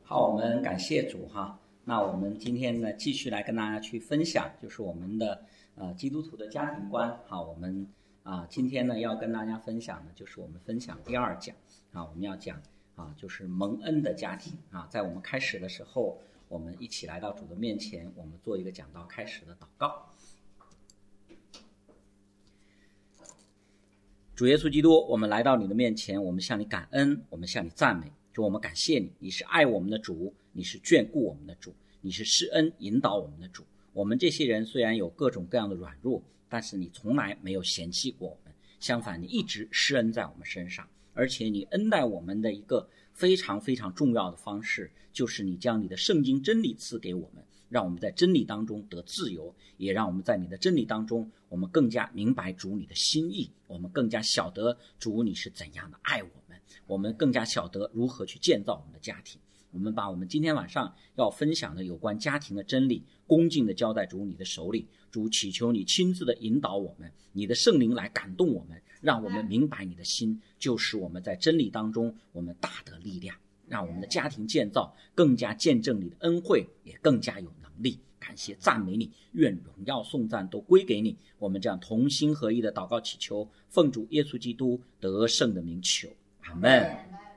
好，我们感谢主哈。那我们今天呢，继续来跟大家去分享，就是我们的基督徒的家庭观。好，我们今天呢要跟大家分享的就是我们分享第二讲我们要讲就是蒙恩的家庭在我们开始的时候，我们一起来到主的面前，我们做一个讲道开始的祷告。主耶稣基督，我们来到你的面前，我们向你感恩，我们向你赞美。主，我们感谢你，你是爱我们的主，你是眷顾我们的主，你是施恩引导我们的主。我们这些人虽然有各种各样的软弱，但是你从来没有嫌弃过我们，相反，你一直施恩在我们身上。而且你恩待我们的一个非常非常重要的方式，就是你将你的圣经真理赐给我们，让我们在真理当中得自由，也让我们在你的真理当中，我们更加明白主你的心意，我们更加晓得主你是怎样的爱我们，我们更加晓得如何去建造我们的家庭。我们把我们今天晚上要分享的有关家庭的真理恭敬地交在主你的手里。主，祈求你亲自的引导我们，你的圣灵来感动我们，让我们明白你的心，就使我们在真理当中我们大得力量，让我们的家庭建造更加见证你的恩惠，也更加有能力。感谢赞美你，愿荣耀颂赞都归给你。我们这样同心合一的祷告祈求，奉主耶稣基督得胜的名求，阿们。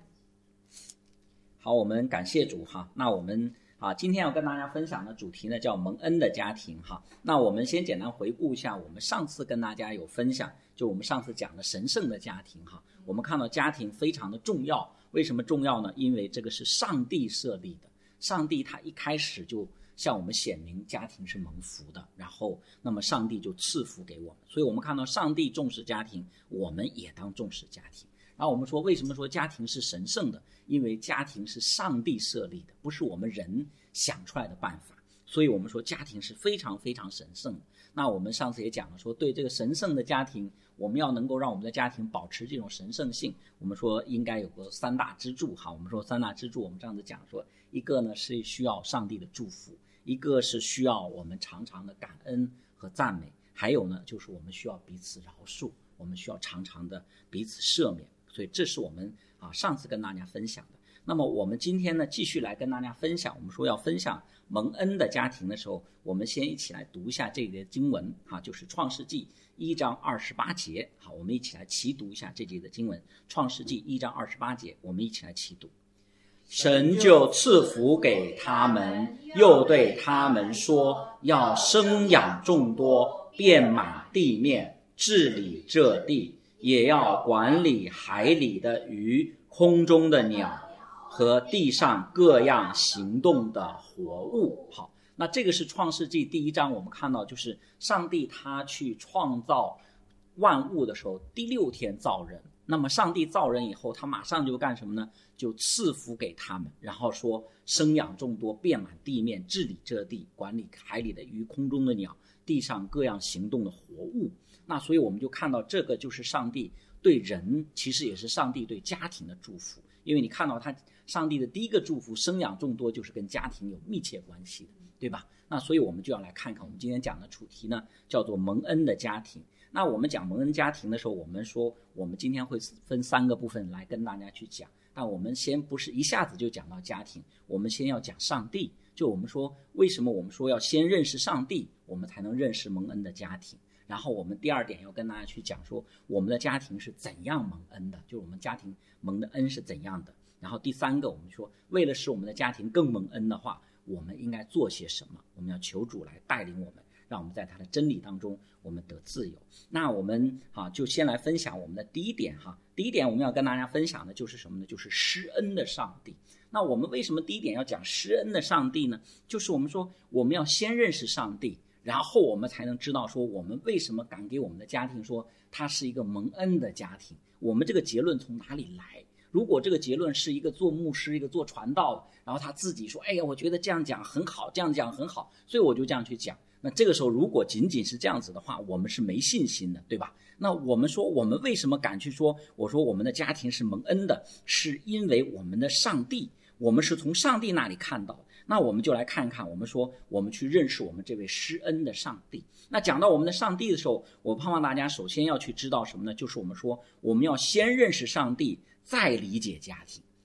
好，我们感谢主哈。那我们今天要跟大家分享的主题呢，叫蒙恩的家庭哈。那我们先简单回顾一下，我们上次跟大家有分享，就我们上次讲的神圣的家庭哈。我们看到家庭非常的重要，为什么重要呢？因为这个是上帝设立的，上帝他一开始就向我们显明家庭是蒙福的，然后那么上帝就赐福给我们，所以我们看到上帝重视家庭，我们也当重视家庭。然后我们说，为什么说家庭是神圣的？因为家庭是上帝设立的，不是我们人想出来的办法，所以我们说家庭是非常非常神圣的。那我们上次也讲了说，对这个神圣的家庭，我们要能够让我们的家庭保持这种神圣性，我们说应该有个三大支柱哈。我们说三大支柱，我们这样子讲说，一个呢是需要上帝的祝福，一个是需要我们常常的感恩和赞美，还有呢就是我们需要彼此饶恕，我们需要常常的彼此赦免。所以这是我们上次跟大家分享的。那么我们今天呢继续来跟大家分享，我们说要分享蒙恩的家庭的时候，我们先一起来读一下这个经文就是创世纪1章28节。好，我们一起来齐读一下这节的经文。创世纪1章28节，我们一起来齐读。神就赐福给他们，又对他们说，要生养众多，遍满地面，治理这地，也要管理海里的鱼，空中的鸟和地上各样行动的活物。好，那这个是创世纪第1章，我们看到就是上帝他去创造万物的时候，第6天造人。那么上帝造人以后，他马上就干什么呢？就赐福给他们，然后说生养众多，遍满地面，治理这地，管理海里的鱼，空中的鸟，地上各样行动的活物。那所以我们就看到这个就是上帝对人，其实也是上帝对家庭的祝福。因为你看到上帝的第一个祝福生养众多，就是跟家庭有密切关系的，对吧？那所以我们就要来看看我们今天讲的主题呢，叫做蒙恩的家庭。那我们讲蒙恩家庭的时候，我们说我们今天会分3个部分来跟大家去讲，但我们先不是一下子就讲到家庭，我们先要讲上帝。就我们说为什么我们说要先认识上帝，我们才能认识蒙恩的家庭。然后我们第2点要跟大家去讲说我们的家庭是怎样蒙恩的，就是我们家庭蒙的恩是怎样的。然后第3个我们说，为了使我们的家庭更蒙恩的话，我们应该做些什么？我们要求主来带领我们，让我们在他的真理当中我们得自由。那我们就先来分享我们的第1点第1点我们要跟大家分享的就是什么呢？就是施恩的上帝。那我们为什么第1点要讲施恩的上帝呢？就是我们说我们要先认识上帝，然后我们才能知道说我们为什么敢给我们的家庭说它是一个蒙恩的家庭，我们这个结论从哪里来。如果这个结论是一个做牧师，一个做传道的，然后他自己说，哎呀，我觉得这样讲很好，这样讲很好，所以我就这样去讲。那这个时候如果仅仅是这样子的话，我们是没信心的，对吧？那我们说我们为什么敢去说，我说我们的家庭是蒙恩的，是因为我们的上帝，我们是从上帝那里看到的。那我们就来看看，我们说我们去认识我们这位施恩的上帝。那讲到我们的上帝的时候，我盼望大家首先要去知道什么呢？就是我们说我们要先认识上帝，再理解家庭。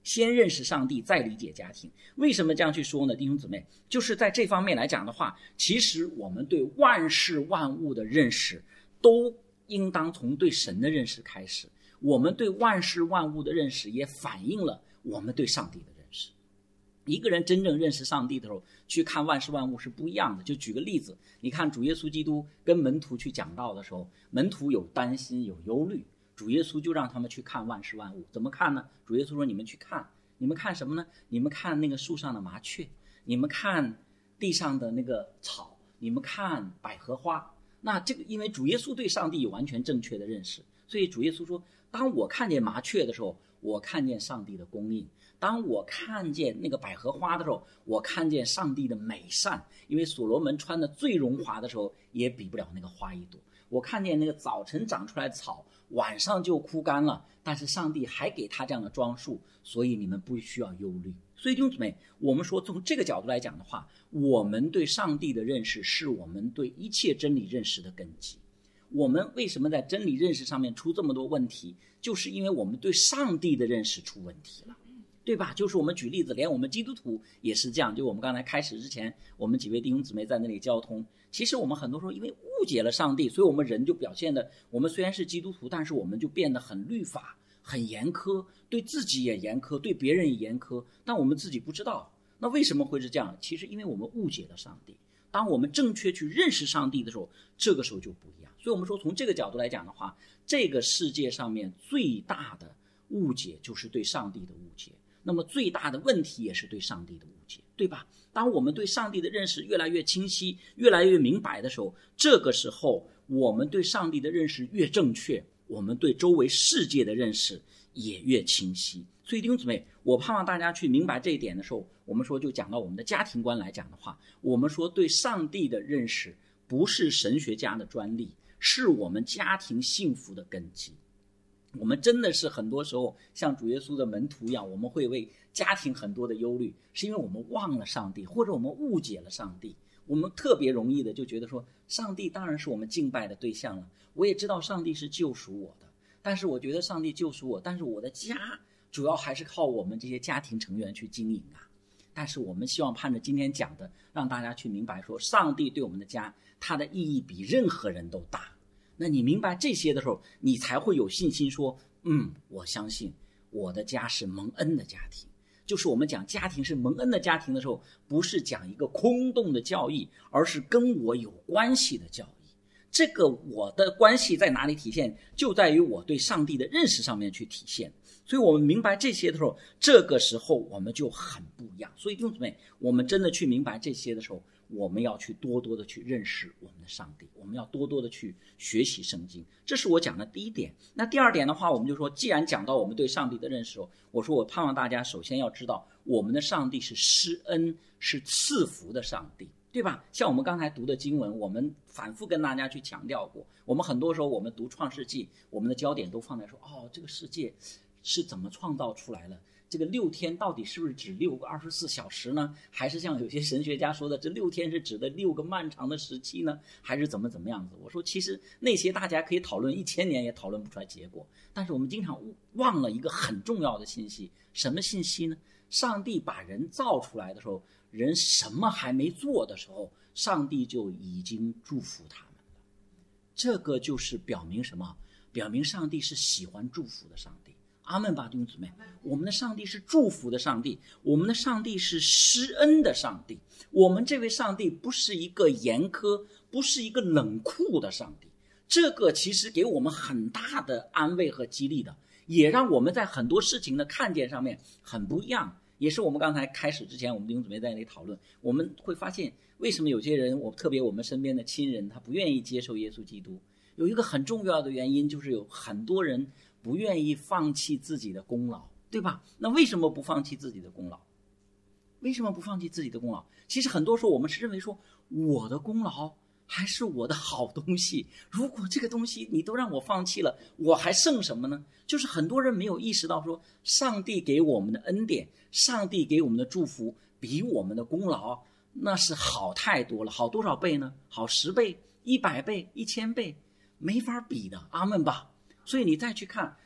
先认识上帝，再理解家庭。为什么这样去说呢？弟兄姊妹，就是在这方面来讲的话，其实我们对万事万物的认识都应当从对神的认识开始。我们对万事万物的认识也反映了我们对上帝的认识。一个人真正认识上帝的时候，去看万事万物是不一样的。就举个例子，你看主耶稣基督跟门徒去讲道的时候，门徒有担心有忧虑，主耶稣就让他们去看万事万物。怎么看呢？主耶稣说，你们去看，你们看什么呢？你们看那个树上的麻雀，你们看地上的那个草，你们看百合花。那这个因为主耶稣对上帝有完全正确的认识，所以主耶稣说，当我看见麻雀的时候，我看见上帝的供应；当我看见那个百合花的时候，我看见上帝的美善。因为所罗门穿的最荣华的时候，也比不了那个花一朵。我看见那个早晨长出来的草，晚上就枯干了，但是上帝还给他这样的装束，所以你们不需要忧虑。所以弟兄姊妹，我们说从这个角度来讲的话，我们对上帝的认识是我们对一切真理认识的根基。我们为什么在真理认识上面出这么多问题，就是因为我们对上帝的认识出问题了，对吧？就是我们举例子，连我们基督徒也是这样。就我们刚才开始之前，我们几位弟兄姊妹在那里交通，其实我们很多时候因为误解了上帝，所以我们人就表现的，我们虽然是基督徒，但是我们就变得很律法，很严苛，对自己也严苛，对别人也严苛，但我们自己不知道。那为什么会是这样？其实因为我们误解了上帝。当我们正确去认识上帝的时候，这个时候就不一样。所以我们说从这个角度来讲的话，这个世界上面最大的误解就是对上帝的误解，那么最大的问题也是对上帝的误解，对吧？当我们对上帝的认识越来越清晰，越来越明白的时候，这个时候我们对上帝的认识越正确，我们对周围世界的认识也越清晰。所以弟兄姊妹，我盼望大家去明白这一点的时候，我们说就讲到我们的家庭观来讲的话，我们说对上帝的认识不是神学家的专利，是我们家庭幸福的根基。我们真的是很多时候像主耶稣的门徒一样，我们会为家庭很多的忧虑，是因为我们忘了上帝，或者我们误解了上帝。我们特别容易的就觉得说，上帝当然是我们敬拜的对象了，我也知道上帝是救赎我的，但是我觉得上帝救赎我，但是我的家主要还是靠我们这些家庭成员去经营啊。但是我们希望盼着今天讲的，让大家去明白说，上帝对我们的家，它的意义比任何人都大。那你明白这些的时候，你才会有信心说，我相信我的家是蒙恩的家庭。就是我们讲家庭是蒙恩的家庭的时候，不是讲一个空洞的教义，而是跟我有关系的教义。这个我的关系在哪里体现，就在于我对上帝的认识上面去体现。所以我们明白这些的时候，这个时候我们就很不一样。所以弟兄姊妹，我们真的去明白这些的时候，我们要去多多的去认识我们的上帝，我们要多多的去学习圣经。这是我讲的第一点。那第二点的话，我们就说，既然讲到我们对上帝的认识，我说我盼望大家首先要知道，我们的上帝是施恩，是赐福的上帝，对吧？像我们刚才读的经文，我们反复跟大家去强调过，我们很多时候我们读创世纪，我们的焦点都放在说，这个世界是怎么创造出来了，这个6天到底是不是指6个24小时呢？还是像有些神学家说的，这6天是指的6个漫长的时期呢？还是怎么样子？我说其实那些大家可以讨论1000年也讨论不出来结果，但是我们经常忘了一个很重要的信息。什么信息呢？上帝把人造出来的时候，人什么还没做的时候，上帝就已经祝福他们了。这个就是表明什么？表明上帝是喜欢祝福的上帝。阿们吧，弟兄姊妹，我们的上帝是祝福的上帝，我们的上帝是施恩的上帝。我们这位上帝不是一个严苛，不是一个冷酷的上帝。这个其实给我们很大的安慰和激励的，也让我们在很多事情的看见上面很不一样。也是我们刚才开始之前，我们弟兄姊妹在那里讨论，我们会发现为什么有些人，特别我们身边的亲人，他不愿意接受耶稣基督。有一个很重要的原因，就是有很多人不愿意放弃自己的功劳，对吧？那为什么不放弃自己的功劳？为什么不放弃自己的功劳？其实很多时候我们是认为说，我的功劳还是我的好东西，如果这个东西你都让我放弃了，我还剩什么呢？就是很多人没有意识到说，上帝给我们的恩典，上帝给我们的祝福，比我们的功劳那是好太多了。好多少倍呢？好10倍、100倍、1000倍，没法比的。阿们吧。所以你再去看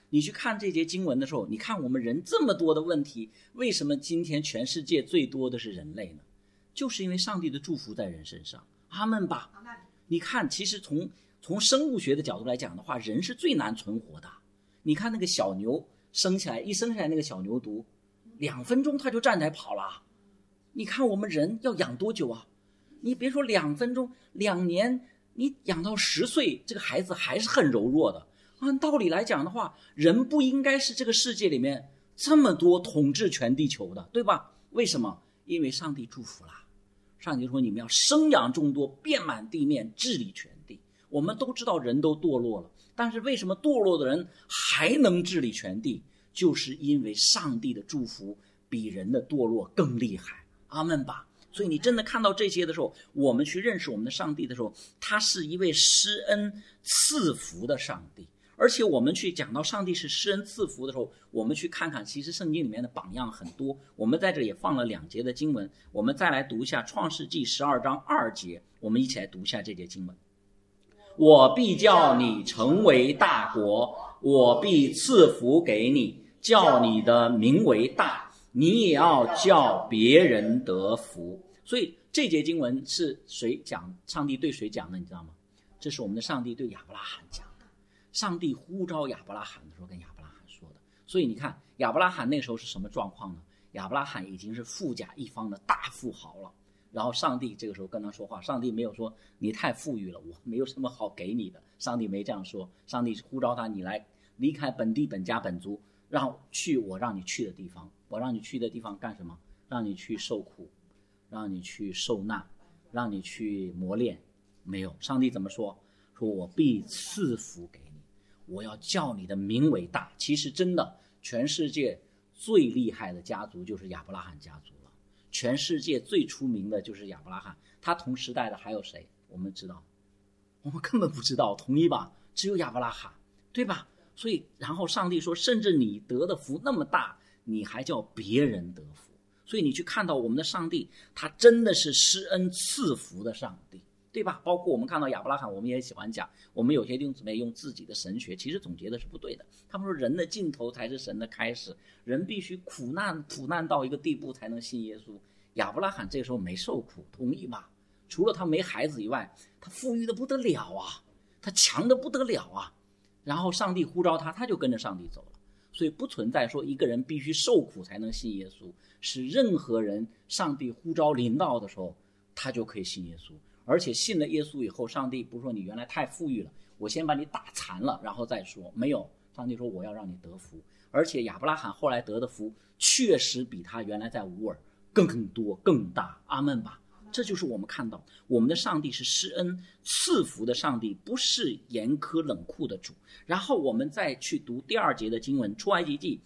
你去看这节经文的时候，你看我们人这么多的问题，为什么今天全世界最多的是人类呢？就是因为上帝的祝福在人身上。阿们吧。你看，其实从生物学的角度来讲的话，人是最难存活的。你看那个小牛生下来那个小牛犊，2分钟它就站起来跑了。你看我们人要养多久啊？你别说2分钟，2年你养到10岁，这个孩子还是很柔弱的。按道理来讲的话，人不应该是这个世界里面这么多统治全地球的，对吧？为什么？因为上帝祝福了。上帝说你们要生养众多，遍满地面，治理全地。我们都知道人都堕落了，但是为什么堕落的人还能治理全地？就是因为上帝的祝福比人的堕落更厉害。阿们吧。所以你真的看到这些的时候，我们去认识我们的上帝的时候，他是一位施恩赐福的上帝。而且我们去讲到上帝是施恩赐福的时候，我们去看看其实圣经里面的榜样很多。我们在这里也放了2节的经文，我们再来读一下创世纪12章2节，我们一起来读一下这节经文。我必叫你成为大国，我必赐福给你，叫你的名为大，你也要叫别人得福。所以这节经文是谁讲？上帝对谁讲的？你知道吗？这是我们的上帝对亚伯拉罕讲的。上帝呼召亚伯拉罕的时候跟亚伯拉罕说的。所以你看亚伯拉罕那时候是什么状况呢？亚伯拉罕已经是富甲一方的大富豪了。然后上帝这个时候跟他说话，上帝没有说你太富裕了，我没有什么好给你的，上帝没这样说。上帝呼召他，你来离开本地本家本族，去我让你去的地方。我让你去的地方干什么？让你去受苦，让你去受难，让你去磨练。没有，上帝怎么说？说我必赐福给你，我要叫你的名为大。其实真的全世界最厉害的家族就是亚伯拉罕家族了，全世界最出名的就是亚伯拉罕。他同时代的还有谁？我们知道？我们根本不知道，同意吧？只有亚伯拉罕，对吧？所以然后上帝说，甚至你得的福那么大，你还叫别人得福。所以你去看到我们的上帝，他真的是施恩赐福的上帝，对吧？包括我们看到亚伯拉罕，我们也喜欢讲，我们有些弟兄姊妹用自己的神学，其实总结的是不对的。他们说人的尽头才是神的开始，人必须苦难到一个地步才能信耶稣。亚伯拉罕这个时候没受苦，同意吧？除了他没孩子以外，他富裕的不得了啊，他强的不得了啊。然后上帝呼召他，他就跟着上帝走了。所以不存在说一个人必须受苦才能信耶稣，是任何人上帝呼召临到的时候，他就可以信耶稣。而且信了耶稣以后，上帝不是说你原来太富裕了，我先把你打残了然后再说，没有，上帝说我要让你得福。而且亚伯拉罕后来得的福确实比他原来在乌尔更多更大。阿们吧。这就是我们看到我们的上帝是施恩赐福的上帝，不是严苛冷酷的主。然后我们再去读第2节的经文，出埃及记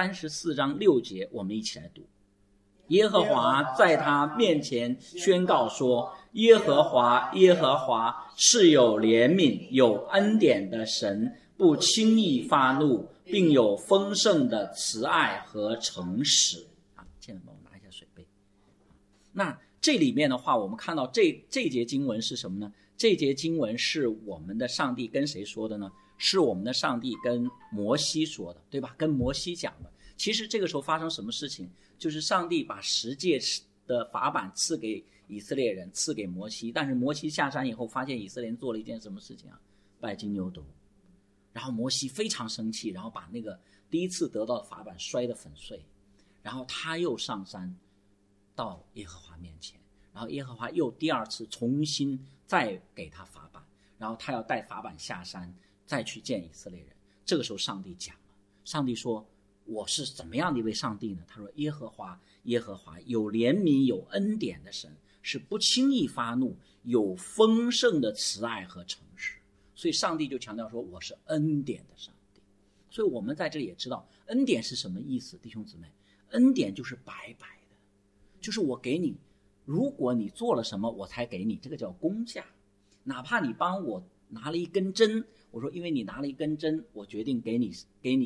34章6节，我们一起来读。耶和华在他面前宣告说，耶和华耶和华是有怜悯有恩典的神，不轻易发怒，并有丰盛的慈爱和诚实。现在帮我拿一下水杯。那这里面的话，我们看到这节经文是什么呢？这节经文是我们的上帝跟谁说的呢？是我们的上帝跟摩西说的，对吧？跟摩西讲的。其实这个时候发生什么事情？就是上帝把10诫的法版赐给以色列人，赐给摩西。但是摩西下山以后，发现以色列人做了一件什么事情啊？拜金牛犊。然后摩西非常生气，然后把那个第一次得到的法版摔得粉碎。然后他又上山到耶和华面前，然后耶和华又第2次重新再给他法版，然后他要带法版下山再去见以色列人。这个时候上帝讲了，上帝说我是怎么样的一位上帝呢？他说耶和华耶和华有怜悯有恩典的神，是不轻易发怒，有丰盛的慈爱和诚实。所以上帝就强调说我是恩典的上帝。所以我们在这里也知道恩典是什么意思，弟兄姊妹，恩典就是白白的，就是我给你，如果你做了什么我才给你，这个叫工价。哪怕你帮我拿了一根针，我说因为你拿了一根针，我决定给你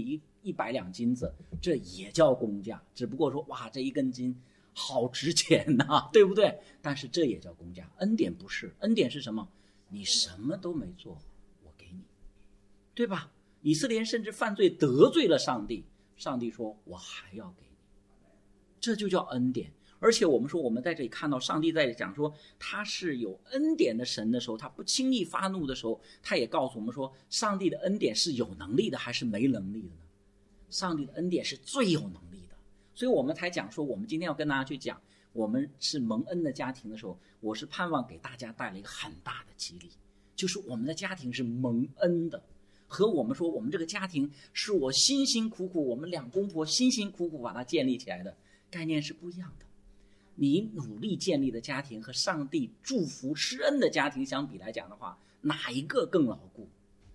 100两金子，这也叫工价。只不过说哇，这一根筋好值钱呐，对不对？但是这也叫工价。恩典不是，恩典是什么？你什么都没做，我给你，对吧？ 以色列人甚至犯罪得罪了上帝，上帝说我还要给你，这就叫恩典。而且我们说我们在这里看到上帝在讲说他是有恩典的神的时候，他不轻易发怒的时候，他也告诉我们说上帝的恩典是有能力的还是没能力的呢？上帝的恩典是最有能力的。所以我们才讲说我们今天要跟大家去讲我们是蒙恩的家庭的时候，我是盼望给大家带来一个很大的激励，就是我们的家庭是蒙恩的，和我们说我们这个家庭是我辛辛苦苦，我们两公婆辛辛苦苦把它建立起来的概念是不一样的。你努力建立的家庭和上帝祝福施恩的家庭相比来讲的话，哪一个更牢固？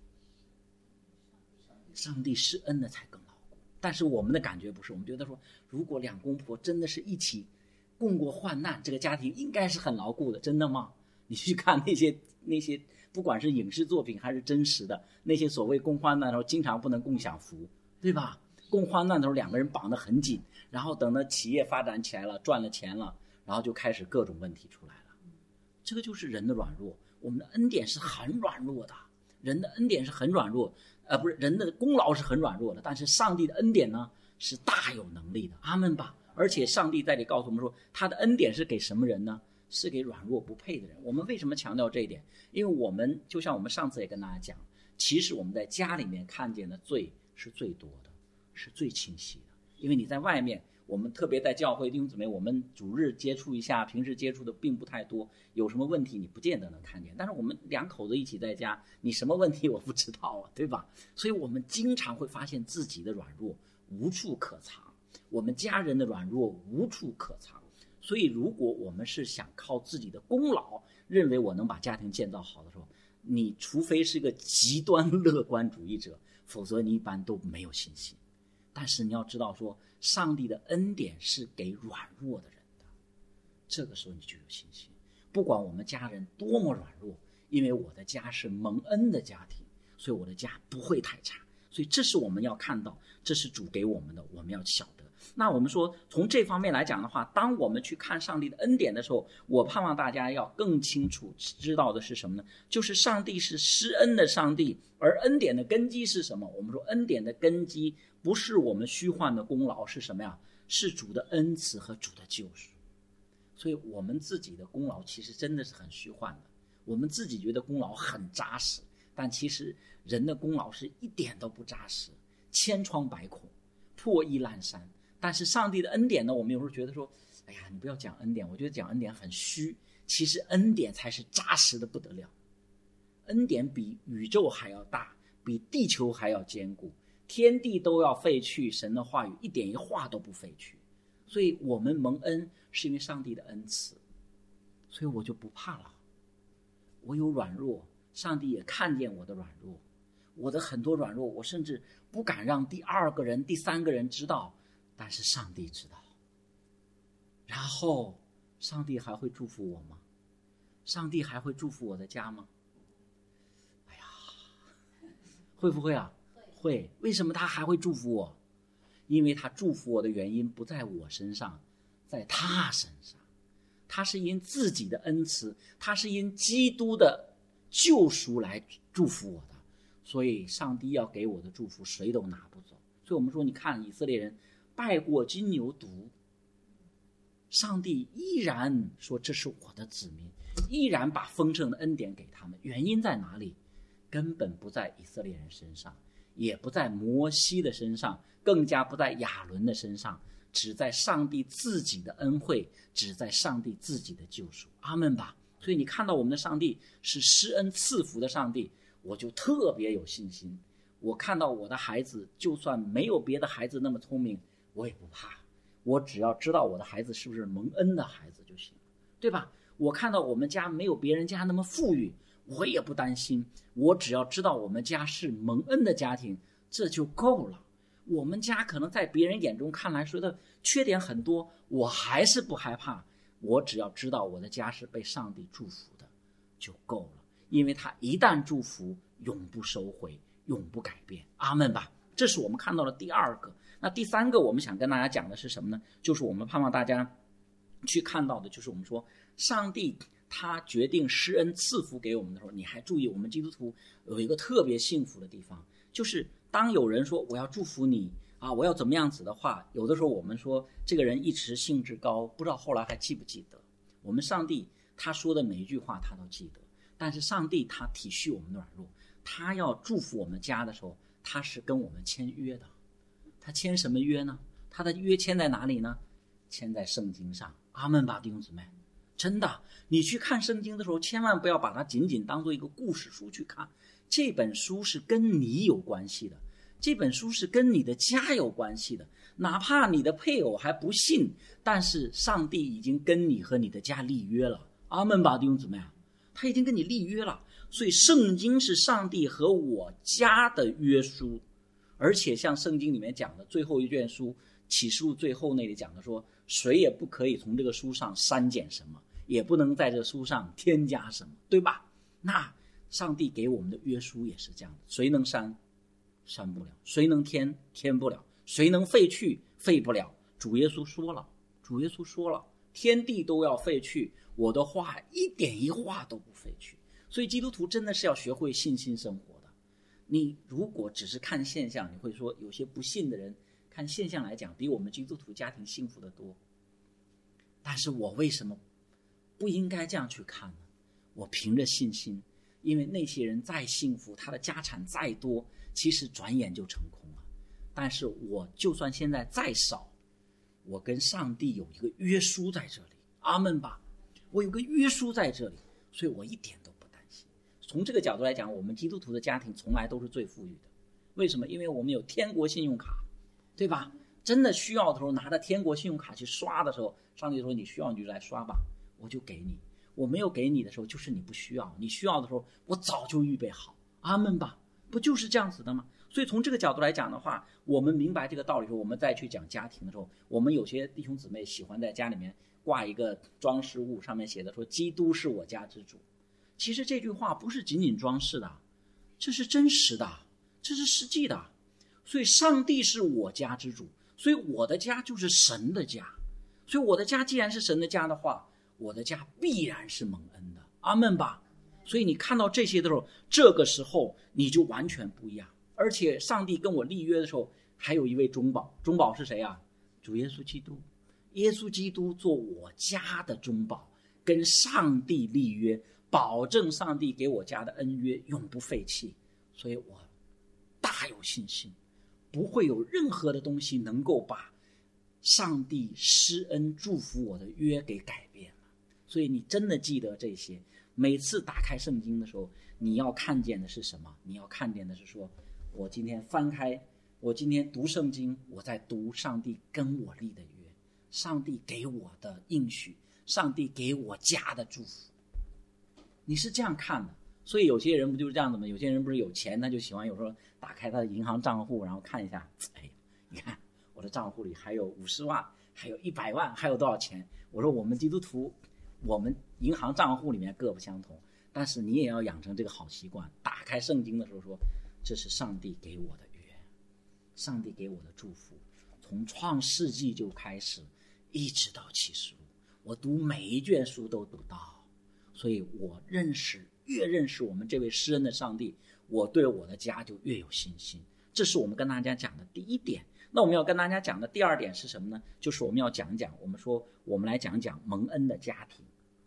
上帝施恩的才更牢固。但是我们的感觉不是，我们觉得说如果两公婆真的是一起共过患难，这个家庭应该是很牢固的。真的吗？你去看那些不管是影视作品还是真实的那些所谓共患难的时候，经常不能共享福，对吧？共患难的时候两个人绑得很紧，然后等到企业发展起来了，赚了钱了，然后就开始各种问题出来了。这个就是人的软弱。我们的恩典是很软弱的，人的恩典是很软弱，不是人的功劳是很软弱的，但是上帝的恩典呢是大有能力的。阿们吧。而且上帝在这里告诉我们说他的恩典是给什么人呢？是给软弱不配的人。我们为什么强调这一点？因为我们就像我们上次也跟大家讲，其实我们在家里面看见的罪是最多的，是最清晰的。因为你在外面，我们特别在教会弟兄姊妹，我们主日接触一下，平时接触的并不太多，有什么问题你不见得能看见。但是我们两口子一起在家，你什么问题我不知道啊，对吧？所以我们经常会发现自己的软弱无处可藏，我们家人的软弱无处可藏。所以如果我们是想靠自己的功劳认为我能把家庭建造好的时候，你除非是个极端乐观主义者，否则你一般都没有信心。但是你要知道说上帝的恩典是给软弱的人的，这个时候你就有信心。不管我们家人多么软弱，因为我的家是蒙恩的家庭，所以我的家不会太差。所以这是我们要看到，这是主给我们的，我们要晓得。那我们说从这方面来讲的话，当我们去看上帝的恩典的时候，我盼望大家要更清楚知道的是什么呢？就是上帝是施恩的上帝，而恩典的根基是什么？我们说恩典的根基不是我们虚幻的功劳，是什么呀？是主的恩慈和主的救赎。所以我们自己的功劳其实真的是很虚幻的，我们自己觉得功劳很扎实，但其实人的功劳是一点都不扎实，千疮百孔，破衣烂衫。但是上帝的恩典呢，我们有时候觉得说，哎呀，你不要讲恩典，我觉得讲恩典很虚。其实恩典才是扎实的不得了，恩典比宇宙还要大，比地球还要坚固，天地都要废去，神的话语一点一画都不废去。所以我们蒙恩是因为上帝的恩慈，所以我就不怕了。我有软弱，上帝也看见我的软弱，我的很多软弱我甚至不敢让第二个人第三个人知道，但是上帝知道。然后上帝还会祝福我吗？上帝还会祝福我的家吗？哎呀，会不会啊？会。为什么他还会祝福我？因为他祝福我的原因不在我身上，在他身上。他是因自己的恩慈，他是因基督的救赎来祝福我的。所以上帝要给我的祝福谁都拿不走。所以我们说，你看以色列人拜过金牛犊，上帝依然说这是我的子民，依然把丰盛的恩典给他们。原因在哪里？根本不在以色列人身上，也不在摩西的身上，更加不在亚伦的身上，只在上帝自己的恩惠，只在上帝自己的救赎。阿们吧。所以你看到我们的上帝是施恩赐福的上帝，我就特别有信心。我看到我的孩子就算没有别的孩子那么聪明，我也不怕，我只要知道我的孩子是不是蒙恩的孩子就行了，对吧？我看到我们家没有别人家那么富裕，我也不担心，我只要知道我们家是蒙恩的家庭，这就够了。我们家可能在别人眼中看来说的缺点很多，我还是不害怕，我只要知道我的家是被上帝祝福的就够了。因为他一旦祝福，永不收回，永不改变。阿们吧。这是我们看到的第二个。那第三个我们想跟大家讲的是什么呢？就是我们盼望大家去看到的，就是我们说上帝他决定施恩赐福给我们的时候，你还注意我们基督徒有一个特别幸福的地方，就是当有人说我要祝福你啊，我要怎么样子的话，有的时候我们说这个人一时兴致高，不知道后来还记不记得。我们上帝他说的每一句话他都记得，但是上帝他体恤我们的软弱，他要祝福我们家的时候，他是跟我们签约的。他签什么约呢？他的约签在哪里呢？签在圣经上。阿们吧，弟兄姊妹。真的，你去看圣经的时候，千万不要把它仅仅当做一个故事书去看，这本书是跟你有关系的，这本书是跟你的家有关系的。哪怕你的配偶还不信，但是上帝已经跟你和你的家立约了。阿们吧，弟兄姊妹，他已经跟你立约了。所以圣经是上帝和我家的约书，而且像圣经里面讲的最后一卷书启示录最后那里讲的说，谁也不可以从这个书上删减什么，也不能在这书上添加什么，对吧？那上帝给我们的约书也是这样的，谁能删？删不了。谁能添？添不了。谁能废去？废不了。主耶稣说了，天地都要废去，我的话一点一画都不废去。所以基督徒真的是要学会信心生活的。你如果只是看现象，你会说有些不信的人看现象来讲比我们基督徒家庭幸福得多。但是我为什么不应该这样去看呢？我凭着信心，因为那些人再幸福，他的家产再多，其实转眼就成空了。但是我就算现在再少，我跟上帝有一个约书在这里。阿们吧，我有个约书在这里，所以我一点都不担心。从这个角度来讲，我们基督徒的家庭从来都是最富裕的。为什么？因为我们有天国信用卡，对吧？真的需要的时候，拿着天国信用卡去刷的时候，上帝说你需要你就来刷吧，我就给你。我没有给你的时候，就是你不需要，你需要的时候我早就预备好。阿们吧，不就是这样子的吗？所以从这个角度来讲的话，我们明白这个道理的时候，我们再去讲家庭的时候，我们有些弟兄姊妹喜欢在家里面挂一个装饰物，上面写的说基督是我家之主。其实这句话不是仅仅装饰的，这是真实的，这是实际的。所以上帝是我家之主，所以我的家就是神的家。所以我的家既然是神的家的话，我的家必然是蒙恩的。阿们吧。所以你看到这些的时候，这个时候你就完全不一样。而且上帝跟我立约的时候，还有一位中保。中保是谁啊？主耶稣基督。耶稣基督做我家的中保，跟上帝立约，保证上帝给我家的恩约永不废弃。所以我大有信心，不会有任何的东西能够把上帝施恩祝福我的约给改变了。所以你真的记得这些，每次打开圣经的时候，你要看见的是什么？你要看见的是说，我今天翻开，我今天读圣经，我在读上帝跟我立的约，上帝给我的应许，上帝给我家的祝福。你是这样看的。所以有些人不就是这样子吗？有些人不是有钱，他就喜欢有时候打开他的银行账户，然后看一下，哎，你看我的账户里还有50万，还有100万，还有多少钱？我说我们基督徒，我们银行账户里面各不相同，但是你也要养成这个好习惯，打开圣经的时候说，这是上帝给我的约，上帝给我的祝福，从创世纪就开始一直到启示录，我读每一卷书都读到。所以我越认识我们这位施恩的上帝，我对我的家就越有信心。这是我们跟大家讲的第一点。那我们要跟大家讲的第二点是什么呢？就是我们要讲讲，我们来讲讲蒙恩的家庭。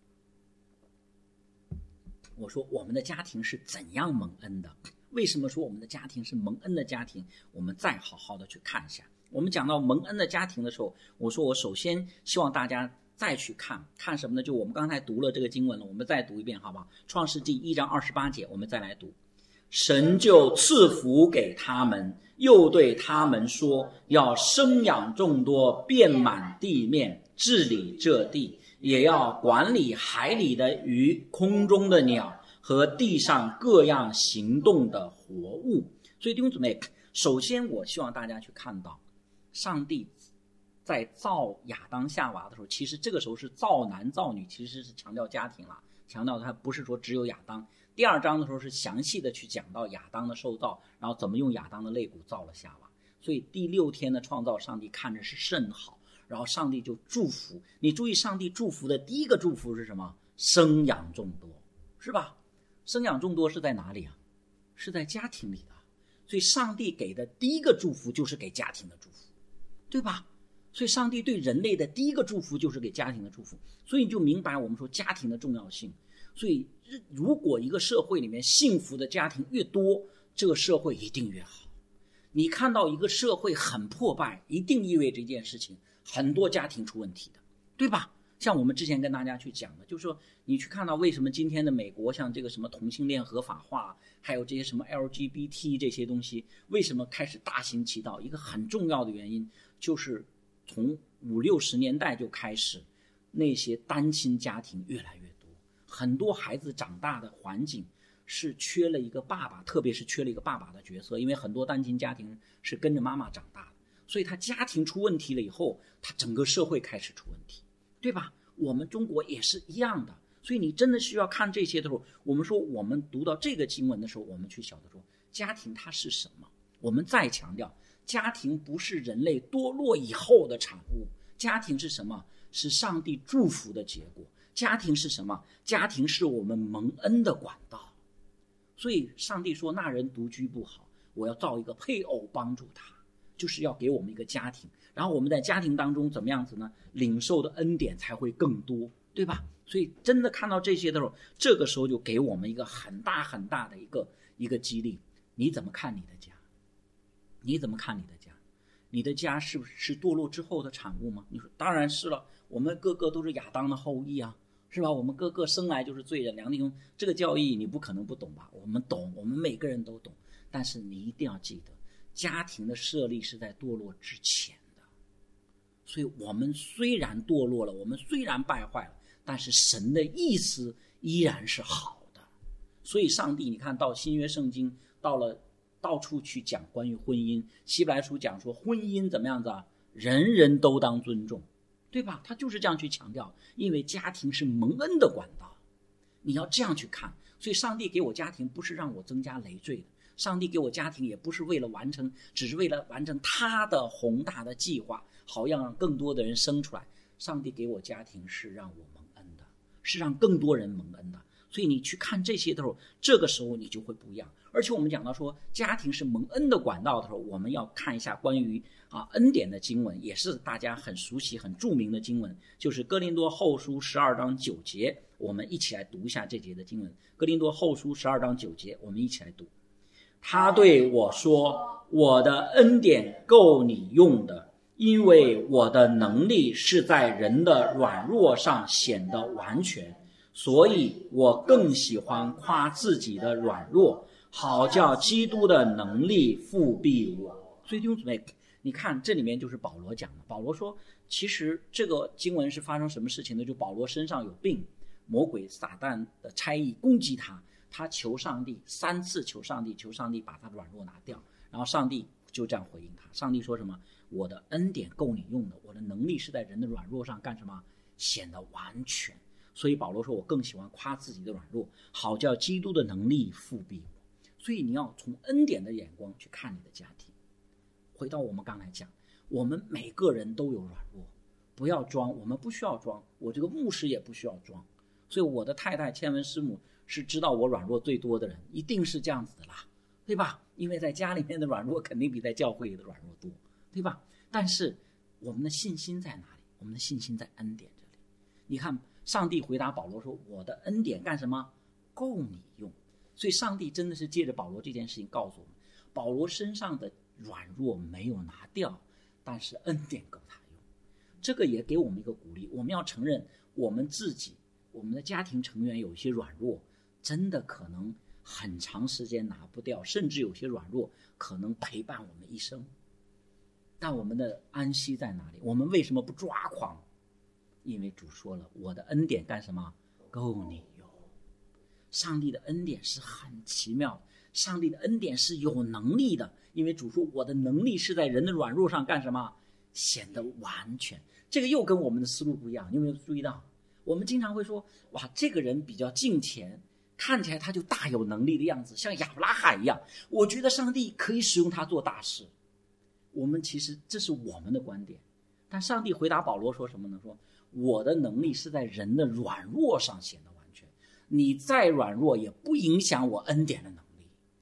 我说我们的家庭是怎样蒙恩的？为什么说我们的家庭是蒙恩的家庭？我们再好好的去看一下。我们讲到蒙恩的家庭的时候，我说我首先希望大家再去看什么呢？就我们刚才读了这个经文了，我们再读一遍好不好？创世纪1章28节，我们再来读。神就赐福给他们，又对他们说，要生养众多，遍满地面，治理这地，也要管理海里的鱼，空中的鸟和地上各样行动的活物。所以弟兄姊妹，首先我希望大家去看到，上帝在造亚当夏娃的时候，其实这个时候是造男造女，其实是强调家庭了，强调他不是说只有亚当。第2章的时候是详细的去讲到亚当的受造，然后怎么用亚当的肋骨造了夏娃。所以第6天的创造，上帝看着是甚好，然后上帝就祝福。你注意上帝祝福的第一个祝福是什么？生养众多，是吧？生养众多是在哪里啊？是在家庭里的。 所以上帝给的第一个祝福就是给家庭的祝福，对吧？所以上帝对人类的第一个祝福就是给家庭的祝福，所以你就明白我们说家庭的重要性。所以如果一个社会里面幸福的家庭越多，这个社会一定越好。你看到一个社会很破败，一定意味着一件事情，很多家庭出问题的，对吧？像我们之前跟大家去讲的，就是说你去看到为什么今天的美国像这个什么同性恋合法化，还有这些什么 LGBT 这些东西为什么开始大行其道，一个很重要的原因就是从50-60年代就开始，那些单亲家庭越来越多，很多孩子长大的环境是缺了一个爸爸，特别是缺了一个爸爸的角色，因为很多单亲家庭是跟着妈妈长大的，所以他家庭出问题了以后，他整个社会开始出问题，对吧？我们中国也是一样的。所以你真的需要看这些的时候，我们说我们读到这个经文的时候，我们去晓得说家庭它是什么。我们再强调，家庭不是人类堕落以后的产物，家庭是什么？是上帝祝福的结果。家庭是什么？家庭是我们蒙恩的管道。所以上帝说那人独居不好，我要造一个配偶帮助他，就是要给我们一个家庭，然后我们在家庭当中怎么样子呢？领受的恩典才会更多，对吧？所以真的看到这些的时候，这个时候就给我们一个很大很大的一个激励。你怎么看你的家？你怎么看你的家？你的家是不是堕落之后的产物吗？你说当然是了，我们个个都是亚当的后裔啊，是吧？我们个个生来就是罪人，梁弟兄，这个教义你不可能不懂吧？我们懂，我们每个人都懂。但是你一定要记得，家庭的设立是在堕落之前的。所以我们虽然堕落了，我们虽然败坏了，但是神的意思依然是好的。所以上帝你看到新约圣经到了到处去讲关于婚姻，希伯来书讲说婚姻怎么样子啊？人人都当尊重，对吧？他就是这样去强调，因为家庭是蒙恩的管道，你要这样去看。所以上帝给我家庭不是让我增加累赘的，上帝给我家庭也不是为了完成，只是为了完成他的宏大的计划，好让更多的人生出来。上帝给我家庭是让我蒙恩的，是让更多人蒙恩的。所以你去看这些的时候，这个时候你就会不一样。而且我们讲到说家庭是蒙恩的管道的时候，我们要看一下关于恩典的经文，也是大家很熟悉很著名的经文，就是哥林多后书12章9节。我们一起来读一下这节的经文。哥林多后书12章9节，我们一起来读。他对我说，我的恩典够你用的，因为我的能力是在人的软弱上显得完全，所以我更喜欢夸自己的软弱，好叫基督的能力复庇我。所以弟兄姊妹，你看这里面就是保罗讲的。保罗说其实这个经文是发生什么事情呢？就保罗身上有病，魔鬼撒旦的差役攻击他，他求上帝3次，求上帝把他的软弱拿掉，然后上帝就这样回应他。上帝说什么？我的恩典够你用的，我的能力是在人的软弱上干什么？显得完全。所以保罗说我更喜欢夸自己的软弱，好叫基督的能力复庇我。所以你要从恩典的眼光去看你的家庭。回到我们刚才讲，我们每个人都有软弱，不要装，我们不需要装，我这个牧师也不需要装。所以我的太太千文师母是知道我软弱最多的人，一定是这样子的啦，对吧？因为在家里面的软弱肯定比在教会里的软弱多，对吧？但是我们的信心在哪里？我们的信心在恩典这里。你看上帝回答保罗说，我的恩典干什么？够你用。所以上帝真的是借着保罗这件事情告诉我们，保罗身上的软弱没有拿掉，但是恩典够他用。这个也给我们一个鼓励，我们要承认我们自己，我们的家庭成员有一些软弱，真的可能很长时间拿不掉，甚至有些软弱可能陪伴我们一生。但我们的安息在哪里？我们为什么不抓狂？因为主说了，我的恩典干什么？够你用。上帝的恩典是很奇妙的，上帝的恩典是有能力的，因为主说我的能力是在人的软弱上干什么？显得完全。这个又跟我们的思路不一样，你有没有注意到？我们经常会说，哇，这个人比较敬虔，看起来他就大有能力的样子，像亚伯拉罕一样，我觉得上帝可以使用他做大事。我们其实这是我们的观点，但上帝回答保罗说什么呢？说我的能力是在人的软弱上显得完全，你再软弱也不影响我恩典的能力。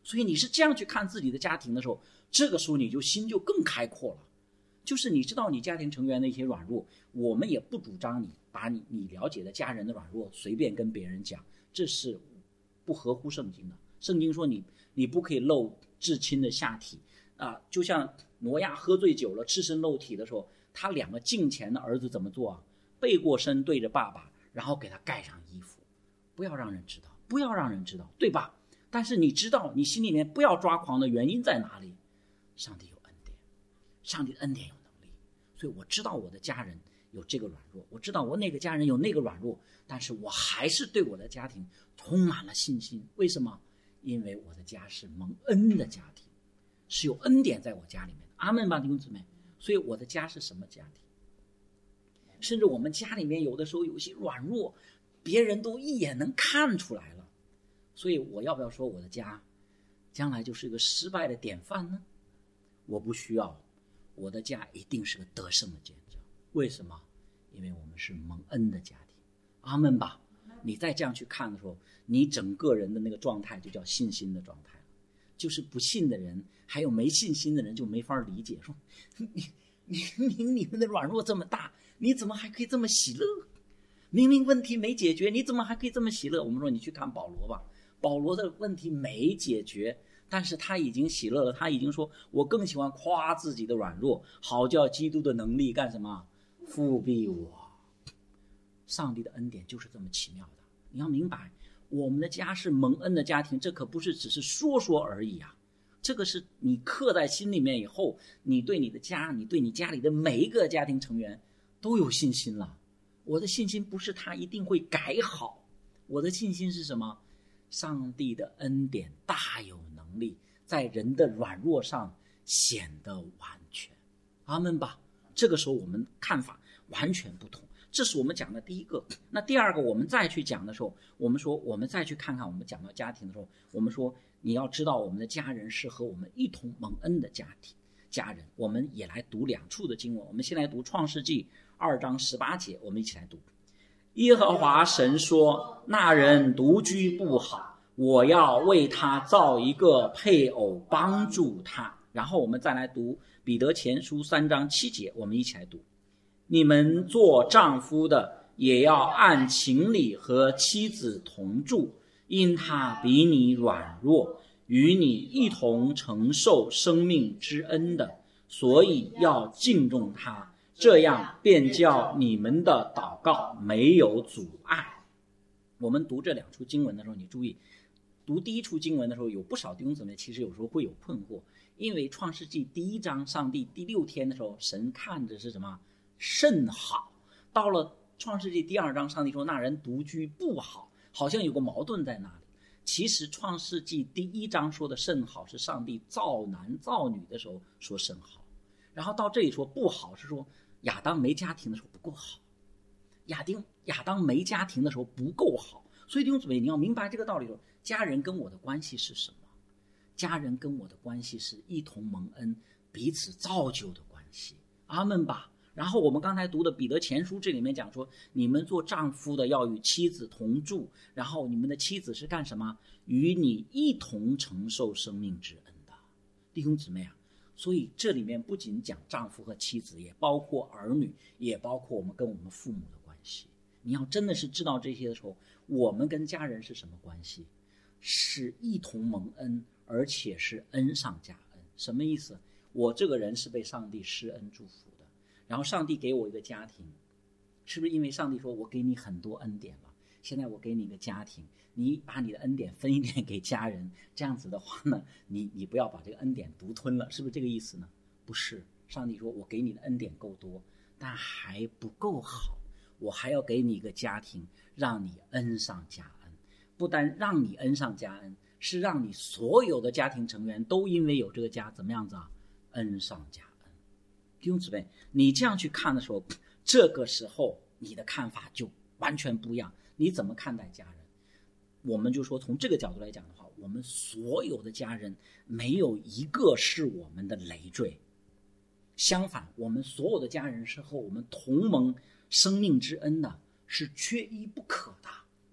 所以你是这样去看自己的家庭的时候，这个时候你就心就更开阔了。就是你知道你家庭成员的一些软弱，我们也不主张你把你了解的家人的软弱随便跟别人讲，这是不合乎圣经的。圣经说你不可以露至亲的下体啊，就像挪亚喝醉酒了赤身露体的时候，他2个敬虔的儿子怎么做啊？背过身对着爸爸，然后给他盖上衣服，不要让人知道，不要让人知道，对吧？但是你知道你心里面不要抓狂的原因在哪里？上帝有恩典，上帝的恩典有能力，所以我知道我的家人有这个软弱，我知道我那个家人有那个软弱，但是我还是对我的家庭充满了信心。为什么？因为我的家是蒙恩的家庭，是有恩典在我家里面的。阿们吧，弟兄姊妹。所以我的家是什么家庭？甚至我们家里面有的时候有些软弱，别人都一眼能看出来了。所以我要不要说我的家将来就是一个失败的典范呢？我不需要，我的家一定是个得胜的见证。为什么？因为我们是蒙恩的家庭。阿们吧。你再这样去看的时候，你整个人的那个状态就叫信心的状态了。就是不信的人还有没信心的人就没法理解，说你们的软弱这么大，你怎么还可以这么喜乐？明明问题没解决，你怎么还可以这么喜乐？我们说你去看保罗吧，保罗的问题没解决，但是他已经喜乐了，他已经说我更喜欢夸自己的软弱，好叫基督的能力干什么？复庇我。上帝的恩典就是这么奇妙的。你要明白，我们的家是蒙恩的家庭，这可不是只是说说而已啊，这个是你刻在心里面以后，你对你的家，你对你家里的每一个家庭成员都有信心了。我的信心不是他一定会改好，我的信心是什么？上帝的恩典大有能力，在人的软弱上显得完全。阿们吧。这个时候我们看法完全不同，这是我们讲的第一个。那第二个我们再去讲的时候，我们说我们再去看看，我们讲到家庭的时候，我们说你要知道我们的家人是和我们一同蒙恩的家人。我们也来读2处的经文，我们先来读创世纪2章18节，我们一起来读。耶和华神说，那人独居不好，我要为他造一个配偶帮助他。然后我们再来读彼得前书3章7节，我们一起来读。你们做丈夫的也要按情理和妻子同住，因他比你软弱，与你一同承受生命之恩的，所以要敬重他，这样便叫你们的祷告没有阻碍。我们读这2处经文的时候，你注意读第1处经文的时候，有不少弟兄姊妹其实有时候会有困惑，因为创世纪第1章上帝第6天的时候，神看着是什么？甚好。到了创世纪第2章，上帝说那人独居不好，好像有个矛盾在那里。其实创世纪第1章说的甚好是上帝造男造女的时候说甚好，然后到这里说不好是说亚当没家庭的时候不够好，亚当没家庭的时候不够好。所以弟兄姊妹，你要明白这个道理，家人跟我的关系是什么？家人跟我的关系是一同蒙恩彼此造就的关系。阿们吧。然后我们刚才读的彼得前书这里面讲说，你们做丈夫的要与妻子同住，然后你们的妻子是干什么？与你一同承受生命之恩的。弟兄姊妹啊，所以这里面不仅讲丈夫和妻子，也包括儿女，也包括我们跟我们父母的关系。你要真的是知道这些的时候，我们跟家人是什么关系？是一同蒙恩，而且是恩上加恩。什么意思？我这个人是被上帝施恩祝福的，然后上帝给我一个家庭，是不是因为上帝说我给你很多恩典了，现在我给你一个家庭，你把你的恩典分一点给家人，这样子的话呢，你不要把这个恩典独吞了，是不是这个意思呢？不是，上帝说我给你的恩典够多，但还不够好，我还要给你一个家庭，让你恩上加恩。不单让你恩上加恩，是让你所有的家庭成员都因为有这个家怎么样子啊？恩上加恩。弟兄姊妹，你这样去看的时候，这个时候你的看法就完全不一样。你怎么看待家人？我们就说从这个角度来讲的话，我们所有的家人没有一个是我们的累赘，相反，我们所有的家人是和我们同蒙生命之恩的，是缺一不可的。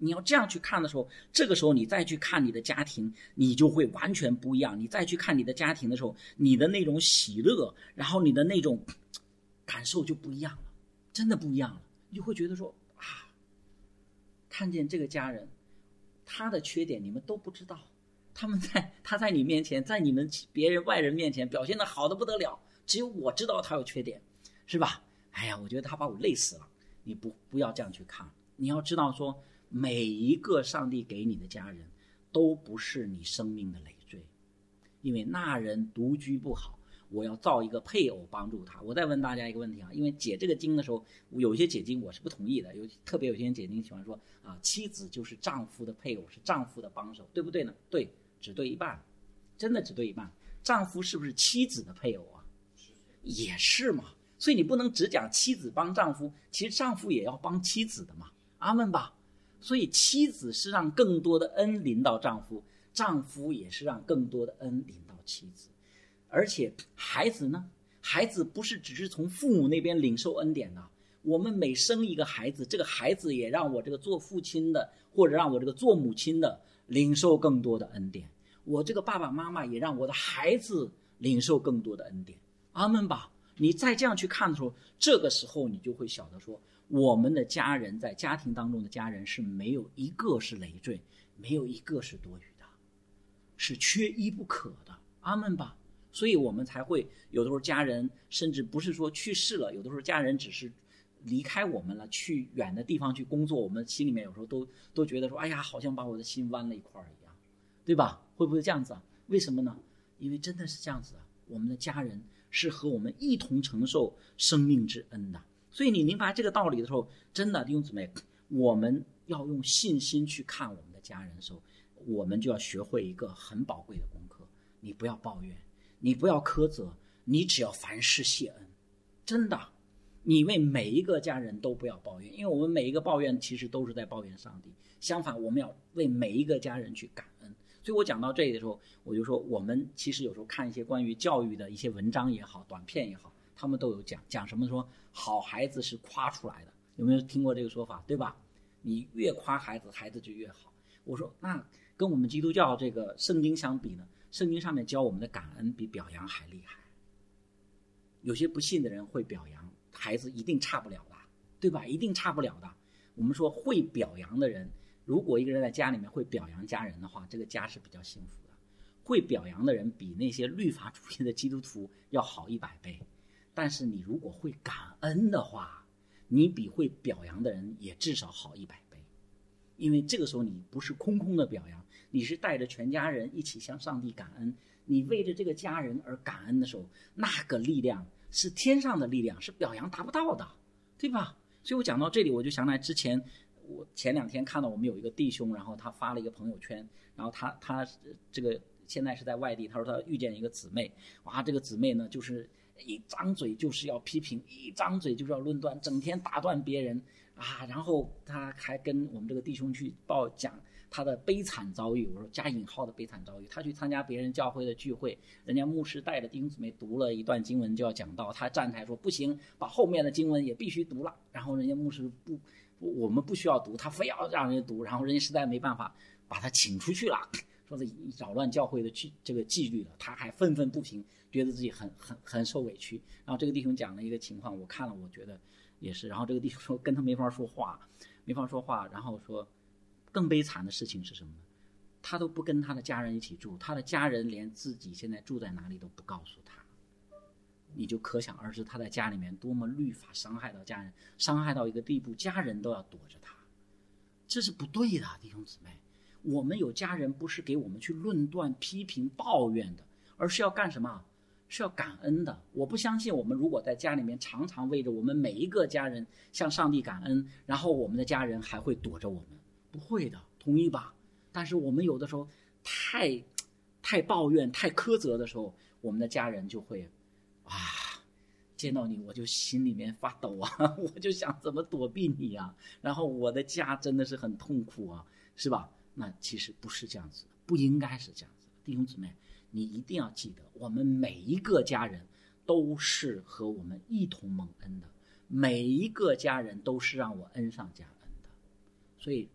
你要这样去看的时候，这个时候你再去看你的家庭，你就会完全不一样。你再去看你的家庭的时候，你的那种喜乐，然后你的那种感受就不一样了，真的不一样了。你就会觉得说啊，看见这个家人，他的缺点你们都不知道，他在你面前，在你们别人外人面前表现的好的不得了，只有我知道他有缺点，是吧？哎呀，我觉得他把我累死了。你不要这样去看，你要知道说，每一个上帝给你的家人都不是你生命的累赘，因为那人独居不好，我要造一个配偶帮助他。我再问大家一个问题啊，因为解这个经的时候，有一些解经我是不同意的，特别有些人解经喜欢说啊，妻子就是丈夫的配偶，是丈夫的帮手，对不对呢？对，只对一半，真的只对一半。丈夫是不是妻子的配偶啊？也是嘛。所以你不能只讲妻子帮丈夫，其实丈夫也要帮妻子的嘛，阿们吧。所以妻子是让更多的恩临到丈夫，丈夫也是让更多的恩临到妻子。而且孩子呢，孩子不是只是从父母那边领受恩典的，我们每生一个孩子，这个孩子也让我这个做父亲的，或者让我这个做母亲的领受更多的恩典。我这个爸爸妈妈也让我的孩子领受更多的恩典，阿们吧。你再这样去看的时候，这个时候你就会晓得说，我们的家人在家庭当中的家人是没有一个是累赘，没有一个是多余的，是缺一不可的，阿们吧。所以我们才会有的时候家人甚至不是说去世了，有的时候家人只是离开我们了，去远的地方去工作，我们心里面有时候都觉得说，哎呀，好像把我的心剜了一块一样，对吧？会不会这样子啊？为什么呢？因为真的是这样子啊，我们的家人是和我们一同承受生命之恩的。所以你明白这个道理的时候，真的弟兄姊妹，我们要用信心去看我们的家人的时候，我们就要学会一个很宝贵的功课，你不要抱怨，你不要苛责，你只要凡事谢恩。真的，你为每一个家人都不要抱怨，因为我们每一个抱怨其实都是在抱怨上帝，相反我们要为每一个家人去感恩。所以我讲到这里的时候，我就说我们其实有时候看一些关于教育的一些文章也好，短片也好，他们都有讲什么，说好孩子是夸出来的，有没有听过这个说法，对吧？你越夸孩子，孩子就越好。我说那跟我们基督教这个圣经相比呢，圣经上面教我们的感恩比表扬还厉害。有些不信的人会表扬孩子，一定差不了的，对吧？一定差不了的。我们说会表扬的人，如果一个人在家里面会表扬家人的话，这个家是比较幸福的。会表扬的人比那些律法主义的基督徒要好100倍。但是你如果会感恩的话，你比会表扬的人也至少好100倍。因为这个时候你不是空空的表扬，你是带着全家人一起向上帝感恩。你为着这个家人而感恩的时候，那个力量是天上的力量，是表扬达不到的，对吧？所以我讲到这里，我就想起来之前我前2天看到我们有一个弟兄，然后他发了一个朋友圈，然后他这个现在是在外地，他说他遇见一个姊妹，哇，这个姊妹呢就是一张嘴就是要批评，一张嘴就是要论断，整天打断别人啊，然后他还跟我们这个弟兄去讲他的悲惨遭遇，我说加引号的悲惨遭遇。他去参加别人教会的聚会，人家牧师带着弟兄姊妹读了一段经文就要讲到，他站台说不行，把后面的经文也必须读了。然后人家牧师我们不需要读，他非要让人家读，然后人家实在没办法把他请出去了，说是扰乱教会的这个纪律了，他还愤愤不平，觉得自己很受委屈。然后这个弟兄讲了一个情况，我看了我觉得也是，然后这个弟兄说跟他没法说话，然后说更悲惨的事情是什么呢？他都不跟他的家人一起住，他的家人连自己现在住在哪里都不告诉他。你就可想而知他在家里面多么律法伤害到家人，伤害到一个地步，家人都要躲着他，这是不对的，弟兄姊妹。我们有家人不是给我们去论断、批评、抱怨的，而是要干什么？是要感恩的。我不相信我们如果在家里面常常为着我们每一个家人向上帝感恩，然后我们的家人还会躲着我们，不会的，同意吧？但是我们有的时候太抱怨、太苛责的时候，我们的家人就会见到你我就心里面发抖啊，我就想怎么躲避你啊，然后我的家真的是很痛苦啊，是吧？那其实不是这样子的，不应该是这样子的。弟兄姊妹，你一定要记得，我们每一个家人都是和我们一同蒙恩的，每一个家人都是让我恩上加恩的。所以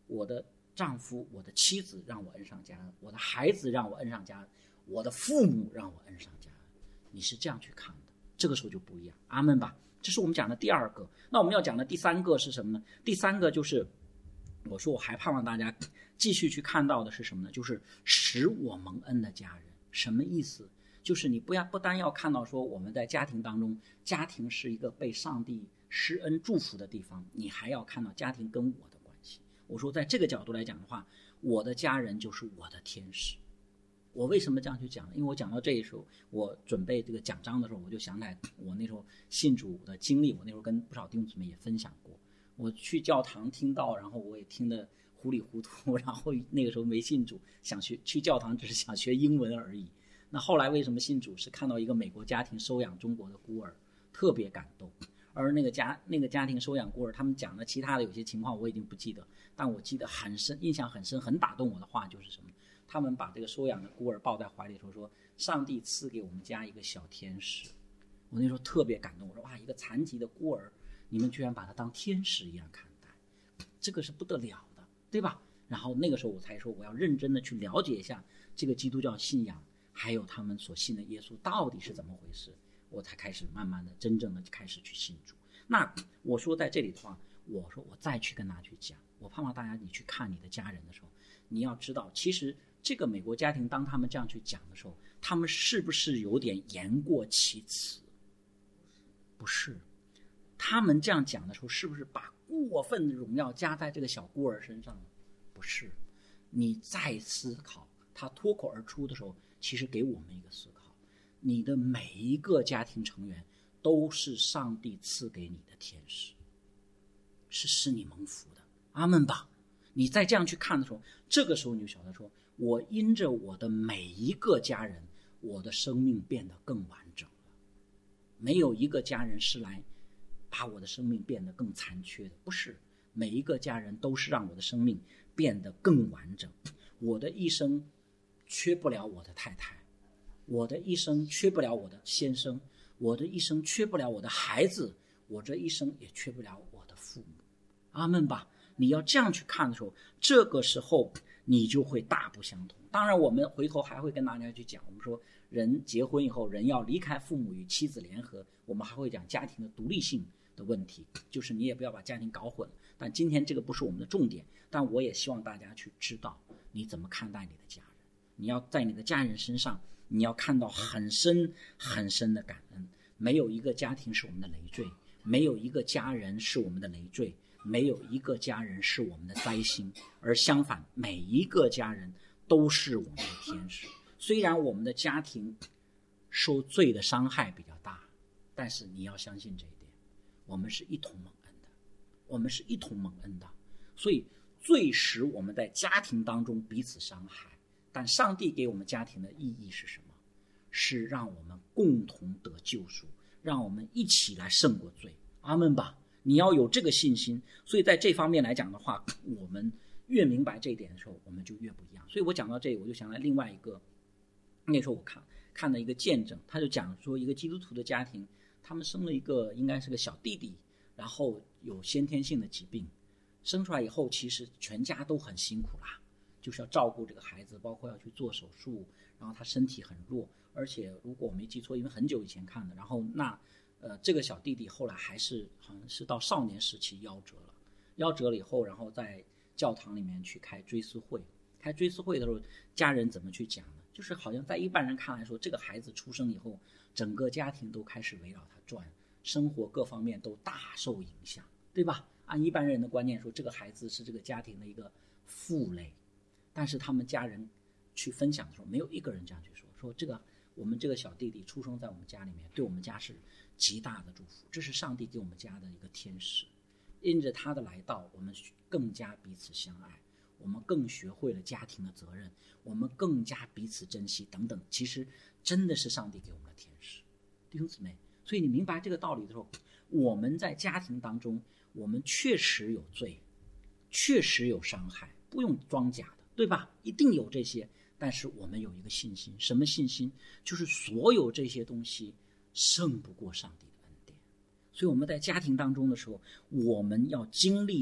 我的丈夫、我的妻子让我恩上加恩，我的孩子让我恩上加恩，我的父母让我恩上加恩。你是这样去看的，这个时候就不一样。阿们吧。这是我们讲的第二个。那我们要讲的第三个是什么呢？第三个就是我说我还盼望大家继续去看到的是什么呢？就是使我蒙恩的家人。什么意思？就是你不单要看到说我们在家庭当中，家庭是一个被上帝施恩祝福的地方，你还要看到家庭跟我的关系。我说在这个角度来讲的话，我的家人就是我的天使。我为什么这样去讲呢？因为我讲到这一时候，我准备这个讲章的时候，我就想起来我那时候信主的经历。我那时候跟不少弟兄姊妹也分享过，我去教堂听到，然后我也听得糊里糊涂，然后那个时候没信主，想去教堂只是想学英文而已。那后来为什么信主？是看到一个美国家庭收养中国的孤儿，特别感动。而那个家庭收养孤儿，他们讲的其他的有些情况我已经不记得，但我记得很深，印象很深，很打动我的话就是什么？他们把这个收养的孤儿抱在怀里说上帝赐给我们家一个小天使。我那时候特别感动，我说哇，一个残疾的孤儿，你们居然把他当天使一样看待，这个是不得了的，对吧？然后那个时候我才说我要认真的去了解一下这个基督教信仰，还有他们所信的耶稣到底是怎么回事，我才开始慢慢的真正的开始去信主。那我说在这里的话，我说我再去跟大家去讲，我盼望大家你去看你的家人的时候，你要知道其实这个美国家庭当他们这样去讲的时候，他们是不是有点言过其词？不是。他们这样讲的时候，是不是把过分的荣耀加在这个小孤儿身上呢？不是。你再思考，他脱口而出的时候，其实给我们一个思考，你的每一个家庭成员都是上帝赐给你的天使，是使你蒙福的。阿们吧。你再这样去看的时候，这个时候你就晓得说，我因着我的每一个家人，我的生命变得更完整了。没有一个家人是来把我的生命变得更残缺的，不是。每一个家人都是让我的生命变得更完整。我的一生缺不了我的太太，我的一生缺不了我的先生，我的一生缺不了我的孩子，我这一生也缺不了我的父母。阿们吧。你要这样去看的时候，这个时候你就会大不相同。当然我们回头还会跟大家去讲，我们说人结婚以后，人要离开父母与妻子联合，我们还会讲家庭的独立性的问题，就是你也不要把家庭搞混了。但今天这个不是我们的重点，但我也希望大家去知道你怎么看待你的家人。你要在你的家人身上，你要看到很深很深的感恩。没有一个家庭是我们的累赘，没有一个家人是我们的累赘，没有一个家人是我们的灾星，而相反，每一个家人都是我们的天使。虽然我们的家庭受罪的伤害比较大，但是你要相信这一点，我们是一同蒙恩的，我们是一同蒙恩的。所以罪使我们在家庭当中彼此伤害，但上帝给我们家庭的意义是什么？是让我们共同得救赎，让我们一起来胜过罪。阿们吧。你要有这个信心。所以在这方面来讲的话，我们越明白这一点的时候，我们就越不一样。所以我讲到这里，我就想到另外一个，那时候我看了一个见证，他就讲说一个基督徒的家庭，他们生了一个应该是个小弟弟，然后有先天性的疾病，生出来以后其实全家都很辛苦啦，就是要照顾这个孩子，包括要去做手术，然后他身体很弱，而且如果我没记错，因为很久以前看的，然后这个小弟弟后来还是好像是到少年时期夭折了以后，然后在教堂里面去开追思会的时候，家人怎么去讲呢？就是好像在一般人看来说，这个孩子出生以后，整个家庭都开始围绕他转，生活各方面都大受影响，对吧？按一般人的观念说，这个孩子是这个家庭的一个负累，但是他们家人去分享的时候，没有一个人这样去说我们这个小弟弟出生在我们家里面，对我们家是极大的祝福，这是上帝给我们家的一个天使。因着他的来到，我们更加彼此相爱，我们更学会了家庭的责任，我们更加彼此珍惜等等。其实真的是上帝给我们的天使，弟兄姊妹。所以你明白这个道理的时候，我们在家庭当中，我们确实有罪，确实有伤害，不用装假的，对吧？一定有这些。但是我们有一个信心，什么信心？就是所有这些东西胜不过上帝的恩典。所以我们在家庭当中的时候，我们要经历的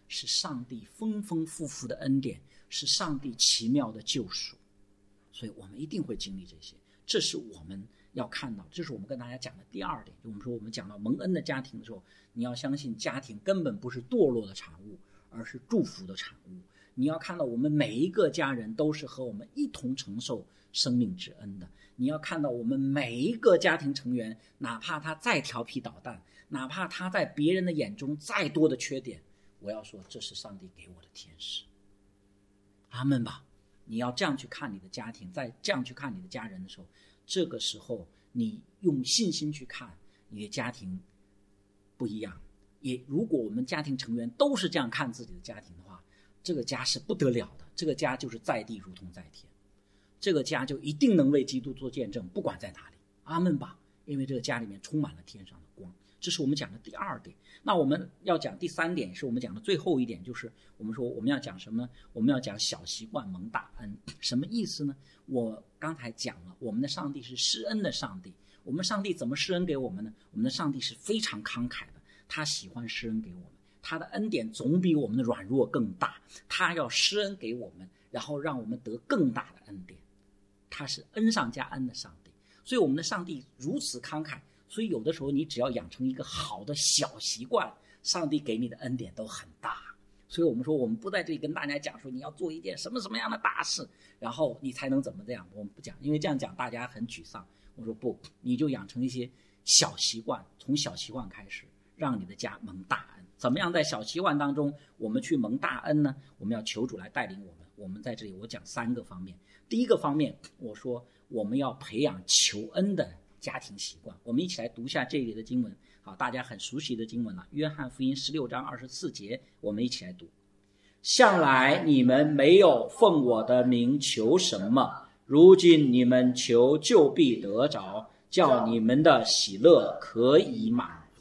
是上帝丰丰富富的恩典，是上帝奇妙的救赎。所以我们一定会经历这些，这是我们要看到，这是我们跟大家讲的第二点。就我们说我们讲到蒙恩的家庭的时候，你要相信家庭根本不是堕落的产物，而是祝福的产物。你要看到我们每一个家人都是和我们一同承受生命之恩的。你要看到我们每一个家庭成员，哪怕他再调皮捣蛋，哪怕他在别人的眼中再多的缺点，我要说这是上帝给我的天使。阿们吧。你要这样去看你的家庭，再这样去看你的家人的时候，这个时候你用信心去看你的家庭不一样。也如果我们家庭成员都是这样看自己的家庭的话，这个家是不得了的，这个家就是在地如同在天，这个家就一定能为基督做见证，不管在哪里。阿们吧。因为这个家里面充满了天上的光。这是我们讲的第二点。那我们要讲第三点，是我们讲的最后一点，就是我们说我们要讲什么？我们要讲小习惯蒙大恩。什么意思呢？我刚才讲了，我们的上帝是施恩的上帝。我们上帝怎么施恩给我们呢？我们的上帝是非常慷慨的，他喜欢施恩给我们，他的恩典总比我们的软弱更大，他要施恩给我们，然后让我们得更大的恩典。他是恩上加恩的上帝，所以我们的上帝如此慷慨。所以有的时候你只要养成一个好的小习惯，上帝给你的恩典都很大。所以我们说我们不在这里跟大家讲说你要做一件什么什么样的大事，然后你才能怎么这样，我们不讲，因为这样讲大家很沮丧。我说不，你就养成一些小习惯，从小习惯开始，让你的家蒙大恩。怎么样在小习惯当中我们去蒙大恩呢？我们要求主来带领我们。我们在这里我讲3个方面。第一个方面，我说我们要培养求恩的家庭习惯。我们一起来读一下这里的经文，好，大家很熟悉的经文了，约翰福音16章24节，我们一起来读。向来你们没有奉我的名求什么，如今你们求就必得着，叫你们的喜乐可以满足。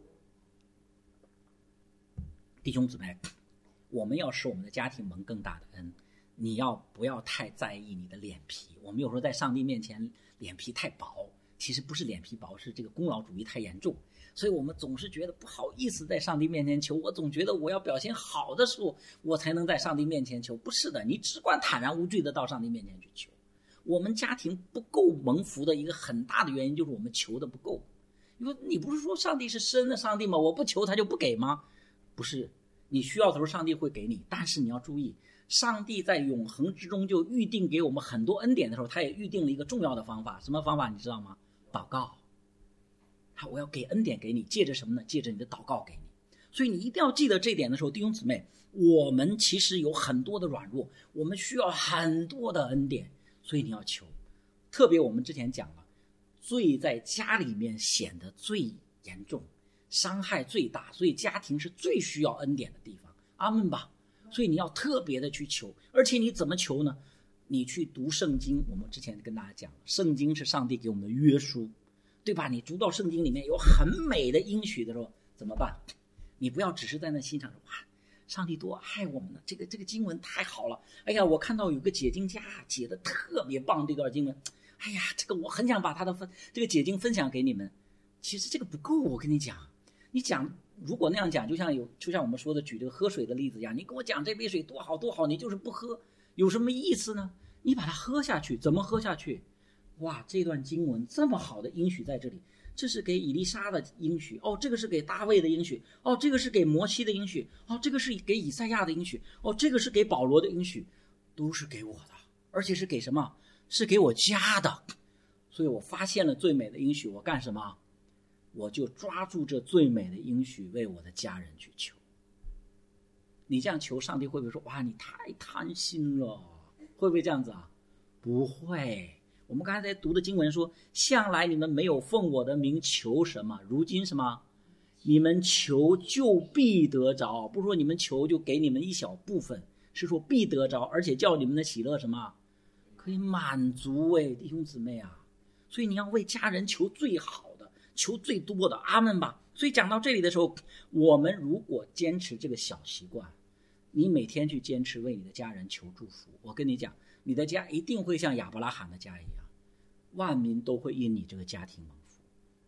弟兄姊妹，我们要使我们的家庭蒙更大的恩，你不要太在意你的脸皮。我们有时候在上帝面前脸皮太薄，其实不是脸皮薄，是这个功劳主义太严重。所以我们总是觉得不好意思在上帝面前求，我总觉得我要表现好的时候我才能在上帝面前求。不是的，你只管坦然无惧的到上帝面前去求。我们家庭不够蒙福的一个很大的原因就是我们求的不够。你不是说上帝是施恩的上帝吗？我不求他就不给吗？不是，你需要的时候上帝会给你，但是你要注意，上帝在永恒之中就预定给我们很多恩典的时候，他也预定了一个重要的方法。什么方法你知道吗？祷告。我要给恩典给你，借着什么呢？借着你的祷告给你。所以你一定要记得这点的时候，弟兄姊妹，我们其实有很多的软弱，我们需要很多的恩典，所以你要求。特别我们之前讲了，罪在家里面显得最严重，伤害最大，所以家庭是最需要恩典的地方。阿们吧。所以你要特别的去求，而且你怎么求呢？你去读圣经。我们之前跟大家讲，圣经是上帝给我们的约书，对吧？你读到圣经里面有很美的应许的时候怎么办？你不要只是在那欣赏着，哇，上帝多爱我们呢，这个经文太好了。哎呀，我看到有个解经家解的特别棒这段经文，哎呀，这个我很想把他的这个解经分享给你们。其实这个不够，我跟你讲，你讲如果那样讲，就像我们说的举这个喝水的例子一样，你跟我讲这杯水多好多好，你就是不喝，有什么意思呢？你把它喝下去，怎么喝下去？哇，这段经文这么好的应许在这里，这是给以利沙的应许，哦，这个是给大卫的应许，哦，这个是给摩西的应许，哦，这个是给以赛亚的应许，哦，这个是给保罗的应许，都是给我的，而且是给什么？是给我家的。所以我发现了最美的应许，我干什么？我就抓住这最美的应许，为我的家人去求。你这样求，上帝会不会说，哇，你太贪心了？会不会这样子啊？不会。我们刚才在读的经文说，向来你们没有奉我的名求什么，如今什么？你们求就必得着。不是说你们求就给你们一小部分，是说必得着，而且叫你们的喜乐什么？可以满足。弟兄姊妹啊，所以你要为家人求最好的，求最多的。阿们吧。所以讲到这里的时候，我们如果坚持这个小习惯，你每天去坚持为你的家人求祝福，我跟你讲，你的家一定会像亚伯拉罕的家一样，万民都会因你这个家庭蒙福。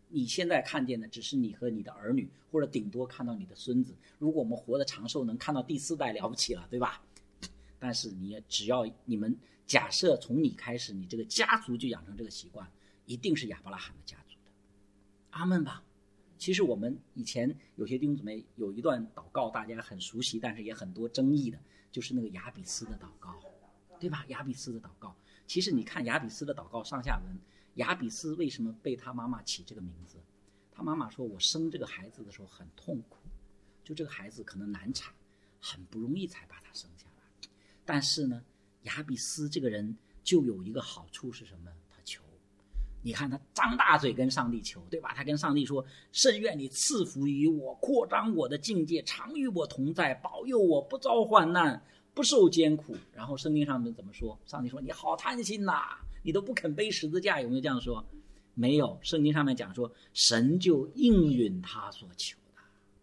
你现在看见的只是你和你的儿女，或者顶多看到你的孙子。如果我们活得长寿，能看到第4代了不起了，对吧？但是只要你们假设从你开始，你这个家族就养成这个习惯，一定是亚伯拉罕的家族的。阿们吧。其实我们以前有些弟兄姊妹有一段祷告大家很熟悉，但是也很多争议的，就是那个雅比斯的祷告，对吧？雅比斯的祷告，其实你看雅比斯的祷告上下文，雅比斯为什么被他妈妈起这个名字？他妈妈说，我生这个孩子的时候很痛苦，就这个孩子可能难产，很不容易才把他生下来。但是呢，雅比斯这个人就有一个好处是什么？他求。你看他张大嘴跟上帝求，对吧？他跟上帝说，甚愿你赐福于我，扩张我的境界，常与我同在，保佑我不遭患难，不受艰苦。然后圣经上面怎么说？上帝说，你好贪心呐，你都不肯背十字架。有没有这样说？没有。圣经上面讲说，神就应允他所求的。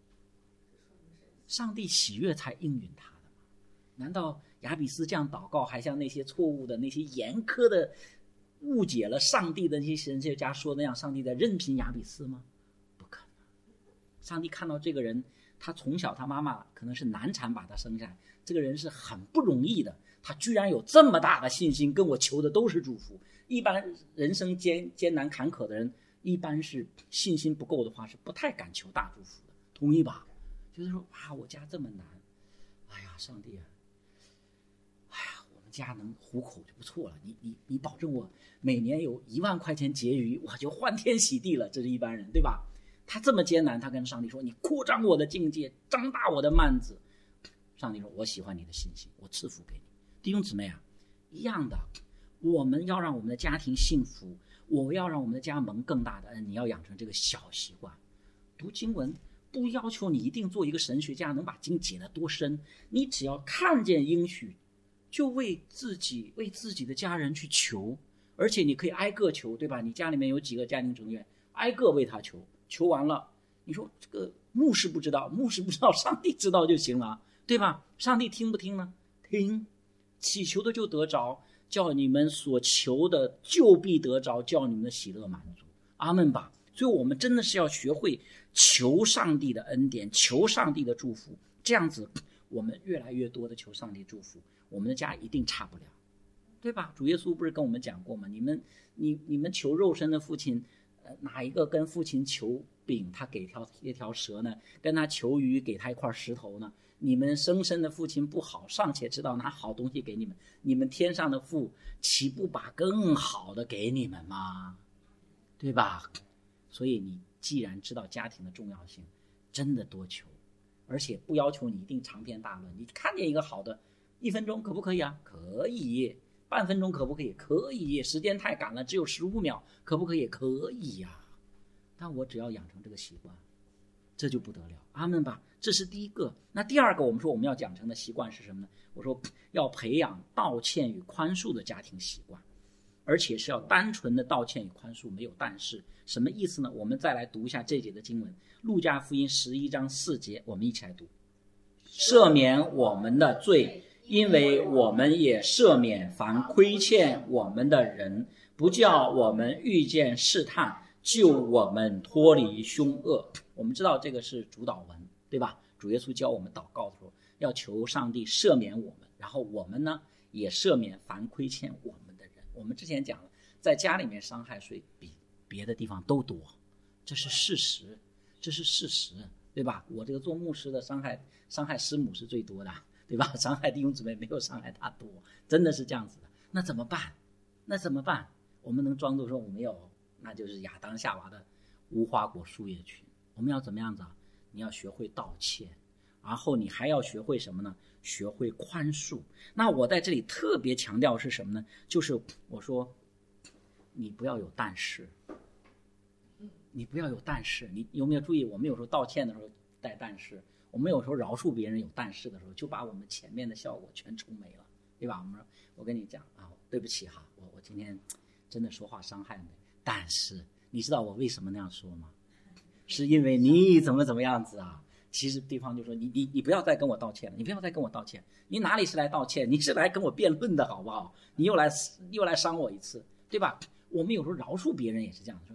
上帝喜悦才应允他的吗？难道雅比斯这样祷告，还像那些错误的、那些严苛的误解了上帝的那些神学家说那样，上帝在任凭雅比斯吗？不可能。上帝看到这个人，他从小他妈妈可能是难产把他生下来，这个人是很不容易的，他居然有这么大的信心，跟我求的都是祝福。一般人生艰难坎坷的人，一般是信心不够的话，是不太敢求大祝福的，同意吧？就是说啊，我家这么难，哎呀，上帝啊，哎呀，我们家能糊口就不错了，你保证我每年有1万块钱结余，我就欢天喜地了。这是一般人，对吧？他这么艰难，他跟上帝说，你扩张我的境界，张大我的幔子。上帝说，我喜欢你的信心，我赐福给你。弟兄姊妹啊，一样的，我们要让我们的家庭幸福，我要让我们的家蒙更大的恩，你要养成这个小习惯。读经文不要求你一定做一个神学家，能把经解得多深，你只要看见应许，就为自己的家人去求，而且你可以挨个求，对吧？你家里面有几个家庭成员，挨个为他求，求完了，你说这个牧师不知道，上帝知道就行了，对吧？上帝听不听呢？听，祈求的就得着，叫你们所求的就必得着，叫你们的喜乐满足。阿们吧。所以我们真的是要学会求上帝的恩典，求上帝的祝福，这样子我们越来越多的求上帝祝福，我们的家一定差不了，对吧？主耶稣不是跟我们讲过吗？你们求肉身的父亲，哪一个跟父亲求饼他给一条蛇呢？跟他求鱼给他一块石头呢？你们生身的父亲不好，尚且知道拿好东西给你们，你们天上的父岂不把更好的给你们吗？对吧？所以你既然知道家庭的重要性，真的多求，而且不要求你一定长篇大论，你看见一个好的1分钟可不可以啊？可以。半分钟可不可以？可以。时间太赶了，只有15秒，可不可以？可以呀。但我只要养成这个习惯，这就不得了。阿们吧。这是第一个。那第二个，我们说我们要养成的习惯是什么呢？我说要培养道歉与宽恕的家庭习惯，而且是要单纯的道歉与宽恕，没有但是。什么意思呢？我们再来读一下这节的经文，路加福音11章4节，我们一起来读。赦免我们的罪，因为我们也赦免凡亏欠我们的人，不叫我们遇见试探，救我们脱离凶恶。我们知道这个是主祷文，对吧？主耶稣教我们祷告的时候，要求上帝赦免我们，然后我们呢也赦免凡亏欠我们的人。我们之前讲了，在家里面伤害谁比别的地方都多，这是事实，对吧？我这个做牧师的伤害师母是最多的，对吧？伤害弟兄姊妹没有伤害他多，真的是这样子的。那怎么办？我们能装作说我没有，那就是亚当夏娃的无花果树叶群。我们要怎么样子啊？你要学会道歉，然后你还要学会什么呢？学会宽恕。那我在这里特别强调是什么呢？就是我说你不要有但是，你不要有但是。你有没有注意，我们有时候道歉的时候带但是，我们有时候饶恕别人有但是的时候，就把我们前面的效果全冲没了，对吧？我跟你讲啊，对不起哈，我今天真的说话伤害你，但是你知道我为什么那样说吗？是因为你怎么样子啊？其实对方就说你不要再跟我道歉了，你不要再跟我道歉，你哪里是来道歉？你是来跟我辩论的好不好？你又来伤我一次，对吧？我们有时候饶恕别人也是这样说，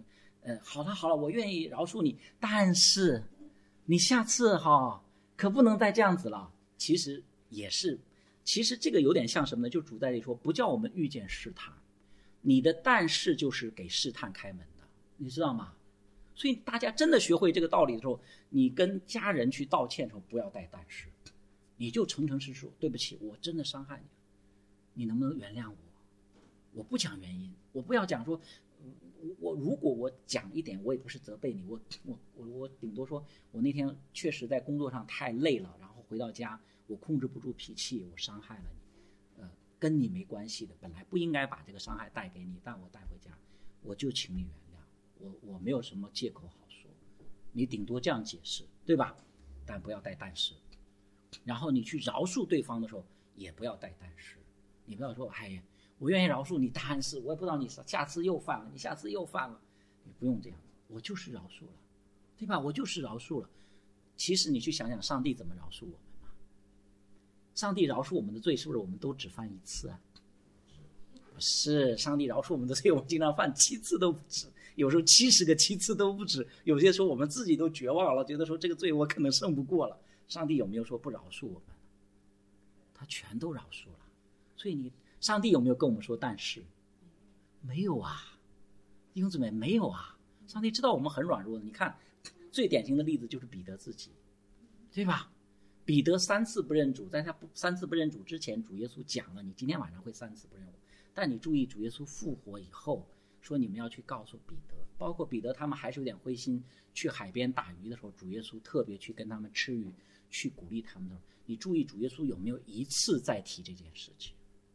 好了，我愿意饶恕你，但是你下次可不能再这样子了。其实这个有点像什么呢？就主在里说，不叫我们遇见试探，你的但是就是给试探开门的，你知道吗？所以大家真的学会这个道理的时候，你跟家人去道歉的时候不要带但是，你就诚实说，对不起，我真的伤害你了，你能不能原谅我？我不讲原因，我不要讲说如果我讲一点，我也不是责备你，我顶多说我那天确实在工作上太累了，然后回到家我控制不住脾气，我伤害了你，跟你没关系的，本来不应该把这个伤害带给你，但我带回家，我就请你原谅，我没有什么借口好说，你顶多这样解释，对吧？但不要带但是。然后你去饶恕对方的时候，也不要带但是，你不要说我愿意饶恕你，但是我也不知道你下次又犯了，你下次又犯了，你不用这样，我就是饶恕了，对吧？我就是饶恕了。其实你去想想，上帝怎么饶恕我们嘛？上帝饶恕我们的罪，是不是我们都只犯一次啊？不是，上帝饶恕我们的罪，我们经常犯7次都不止，有时候70个7次都不止。有些时候我们自己都绝望了，觉得说这个罪我可能胜不过了。上帝有没有说不饶恕我们？他全都饶恕了。所以上帝有没有跟我们说但是？没有啊，弟兄姊妹，没有啊。上帝知道我们很软弱的。你看最典型的例子就是彼得自己，对吧？彼得3次不认主，在他3次不认主之前，主耶稣讲了你今天晚上会3次不认我。但你注意，主耶稣复活以后说你们要去告诉彼得，包括彼得他们还是有点灰心，去海边打鱼的时候，主耶稣特别去跟他们吃鱼，去鼓励他们的。你注意主耶稣有没有一次再提这件事情？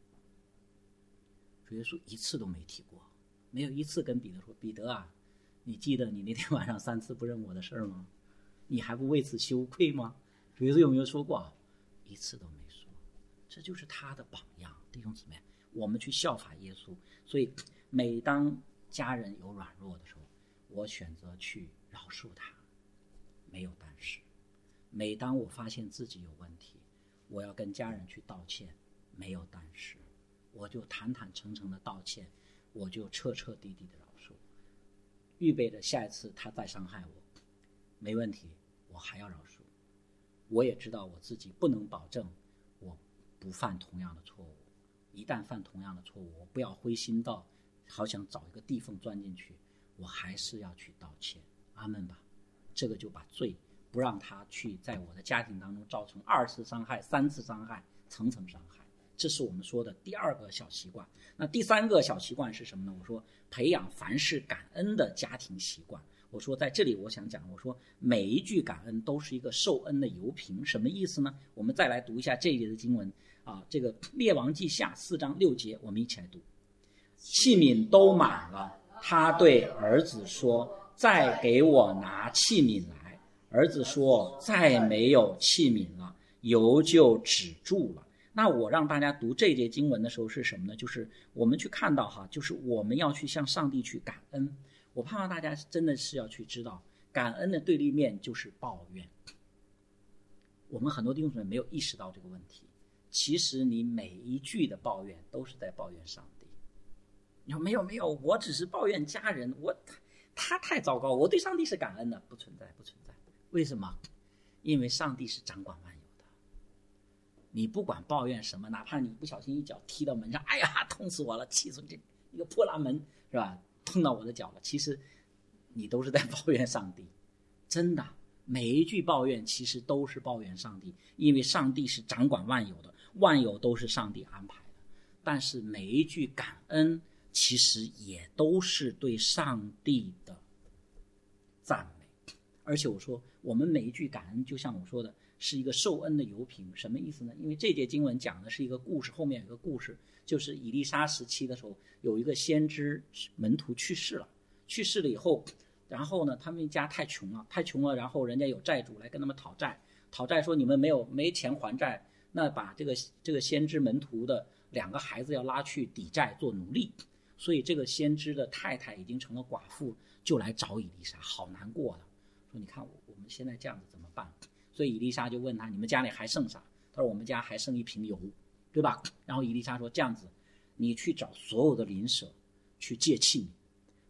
主耶稣一次都没提过，没有一次跟彼得说，彼得啊，你记得你那天晚上3次不认我的事儿吗？你还不为此羞愧吗？主耶稣有没有说过？一次都没说。这就是他的榜样，弟兄姊妹，我们去效法耶稣。所以每当家人有软弱的时候，我选择去饶恕他，没有但是。每当我发现自己有问题，我要跟家人去道歉，没有但是。我就坦坦诚诚的道歉，我就彻彻底底的饶恕，预备着下一次他再伤害我，没问题，我还要饶恕。我也知道我自己不能保证我不犯同样的错误，一旦犯同样的错误，我不要灰心到好想找一个地缝钻进去，我还是要去道歉。阿们吧。这个就把罪不让他去在我的家庭当中造成2次伤害、3次伤害、层层伤害。这是我们说的第2个小习惯。那第3个小习惯是什么呢？我说培养凡事感恩的家庭习惯。我说在这里我想讲，我说每一句感恩都是一个受恩的油瓶。什么意思呢？我们再来读一下这一节的经文这个列王记下4章6节，我们一起来读。器皿都满了，他对儿子说，再给我拿器皿来。儿子说，再没有器皿了，油就止住了。那我让大家读这节经文的时候是什么呢？就是我们去看到就是我们要去向上帝去感恩。我盼望大家真的是要去知道，感恩的对立面就是抱怨。我们很多弟兄姊妹没有意识到这个问题，其实你每一句的抱怨都是在抱怨上帝。你说没有，我只是抱怨家人，他太糟糕，我对上帝是感恩的，不存在。为什么？因为上帝是掌管万有的。你不管抱怨什么，哪怕你不小心一脚踢到门上，哎呀，痛死我了，气死这一个破烂门，是吧？碰到我的脚了，其实你都是在抱怨上帝。真的，每一句抱怨其实都是抱怨上帝，因为上帝是掌管万有的，万有都是上帝安排的。但是每一句感恩其实也都是对上帝的赞美。而且我说我们每一句感恩就像我说的是一个受恩的油瓶。什么意思呢？因为这节经文讲的是一个故事，后面有一个故事，就是以利沙时期的时候，有一个先知门徒去世了以后，然后呢他们家太穷了，然后人家有债主来跟他们讨债说你们没钱还债，那把这个先知门徒的2个孩子要拉去抵债做奴隶。所以这个先知的太太已经成了寡妇，就来找以利沙，好难过了，说你看我们现在这样子怎么办？所以以利沙就问他，你们家里还剩啥？他说我们家还剩1瓶油，对吧？然后以利沙说这样子，你去找所有的邻舍去借器皿，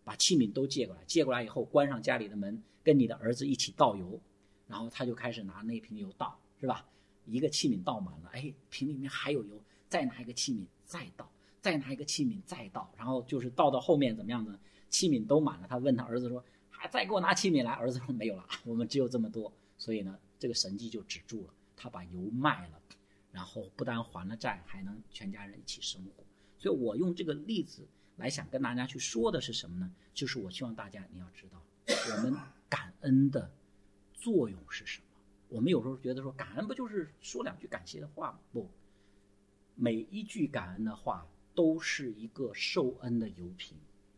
把器皿都借过来，借过来以后关上家里的门，跟你的儿子一起倒油，然后他就开始拿那瓶油倒，是吧？一个器皿倒满了，哎，瓶里面还有油，再拿一个器皿再倒，再拿一个器皿再倒，然后就是倒到后面怎么样呢？器皿都满了，他问他儿子说，还再给我拿器皿来，儿子说没有了，我们只有这么多。所以呢，这个神迹就止住了，他把油卖了，然后不但还了债，还能全家人一起生活。所以我用这个例子来想跟大家去说的是什么呢？就是我希望大家你要知道，我们感恩的作用是什么。我们有时候觉得说感恩不就是说2句感谢的话吗？不，每一句感恩的话都是一个受恩的油瓶。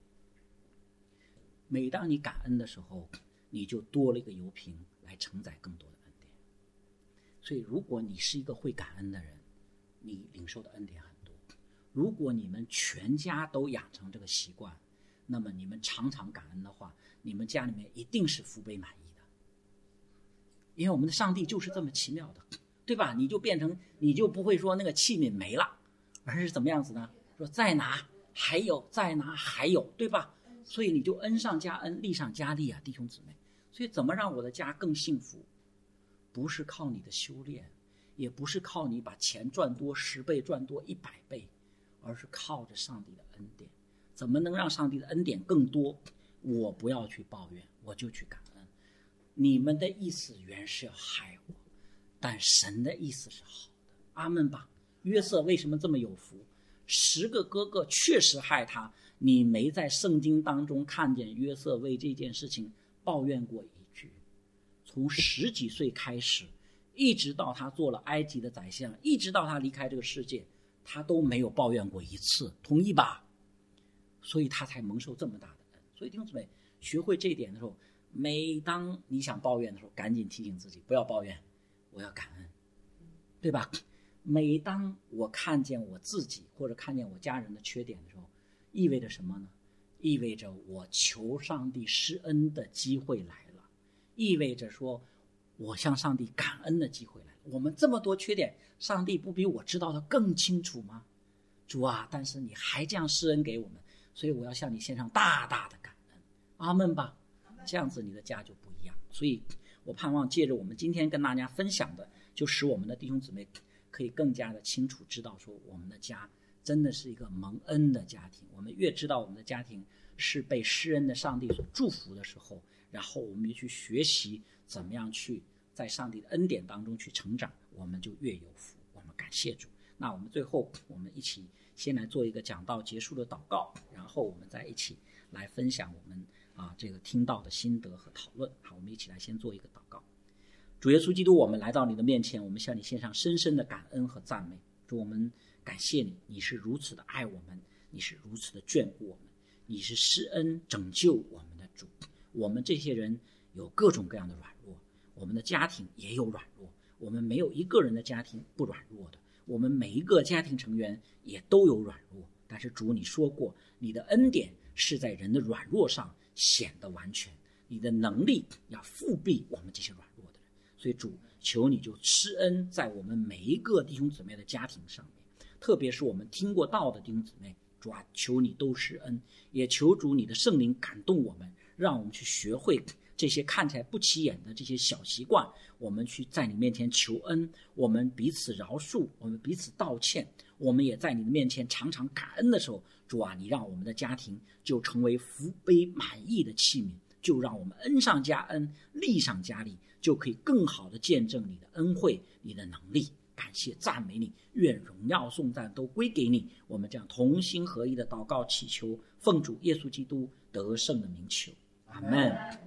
每当你感恩的时候，你就多了一个油瓶来承载更多的恩典。所以如果你是一个会感恩的人，你领受的恩典很多。如果你们全家都养成这个习惯，那么你们常常感恩的话，你们家里面一定是福杯满溢的。因为我们的上帝就是这么奇妙的，对吧？你就不会说那个器皿没了，而是怎么样子呢？说再拿还有，再拿还有，对吧？所以你就恩上加恩，利上加利啊，弟兄姊妹。所以怎么让我的家更幸福？不是靠你的修炼，也不是靠你把钱赚多10倍赚多100倍，而是靠着上帝的恩典。怎么能让上帝的恩典更多？我不要去抱怨，我就去感恩。你们的意思原是要害我，但神的意思是好的。阿们吧。约瑟为什么这么有福？10个哥哥确实害他，你没在圣经当中看见约瑟为这件事情抱怨过一句。从10几岁开始，一直到他做了埃及的宰相，一直到他离开这个世界，他都没有抱怨过一次，同意吧？所以他才蒙受这么大的恩。所以弟兄姊妹，学会这一点的时候，每当你想抱怨的时候，赶紧提醒自己不要抱怨，我要感恩，对吧？每当我看见我自己或者看见我家人的缺点的时候，意味着什么呢？意味着我求上帝施恩的机会来了，意味着说我向上帝感恩的机会来了。我们这么多缺点，上帝不比我知道的更清楚吗？主啊，但是你还这样施恩给我们，所以我要向你献上大大的感恩。阿们吧。这样子你的家就不一样。所以我盼望借着我们今天跟大家分享的，就使我们的弟兄姊妹可以更加的清楚知道说，我们的家真的是一个蒙恩的家庭。我们越知道我们的家庭是被施恩的上帝所祝福的时候，然后我们去学习怎么样去在上帝的恩典当中去成长，我们就越有福。我们感谢主。那我们最后我们一起先来做一个讲道结束的祷告，然后我们再一起来分享我们这个听到的心得和讨论。好，我们一起来先做一个祷告。主耶稣基督，我们来到你的面前，我们向你献上深深的感恩和赞美。主，我们感谢你，你是如此的爱我们，你是如此的眷顾我们，你是施恩拯救我们的主。我们这些人有各种各样的软弱，我们的家庭也有软弱，我们没有一个人的家庭不软弱的，我们每一个家庭成员也都有软弱。但是主，你说过你的恩典是在人的软弱上显得完全，你的能力要复辟我们这些软弱的人。所以主，求你就施恩在我们每一个弟兄姊妹的家庭上面，特别是我们听过道的弟兄姊妹，主啊，求你都施恩，也求主你的圣灵感动我们，让我们去学会这些看起来不起眼的这些小习惯，我们去在你面前求恩，我们彼此饶恕，我们彼此道歉，我们也在你的面前常常感恩的时候，主啊，你让我们的家庭就成为福杯满溢的器皿，就让我们恩上加恩，利上加利，就可以更好的见证你的恩惠，你的能力。感谢赞美你，愿荣耀颂赞都归给你。我们这样同心合一的祷告祈求，奉主耶稣基督得胜的名求，阿们。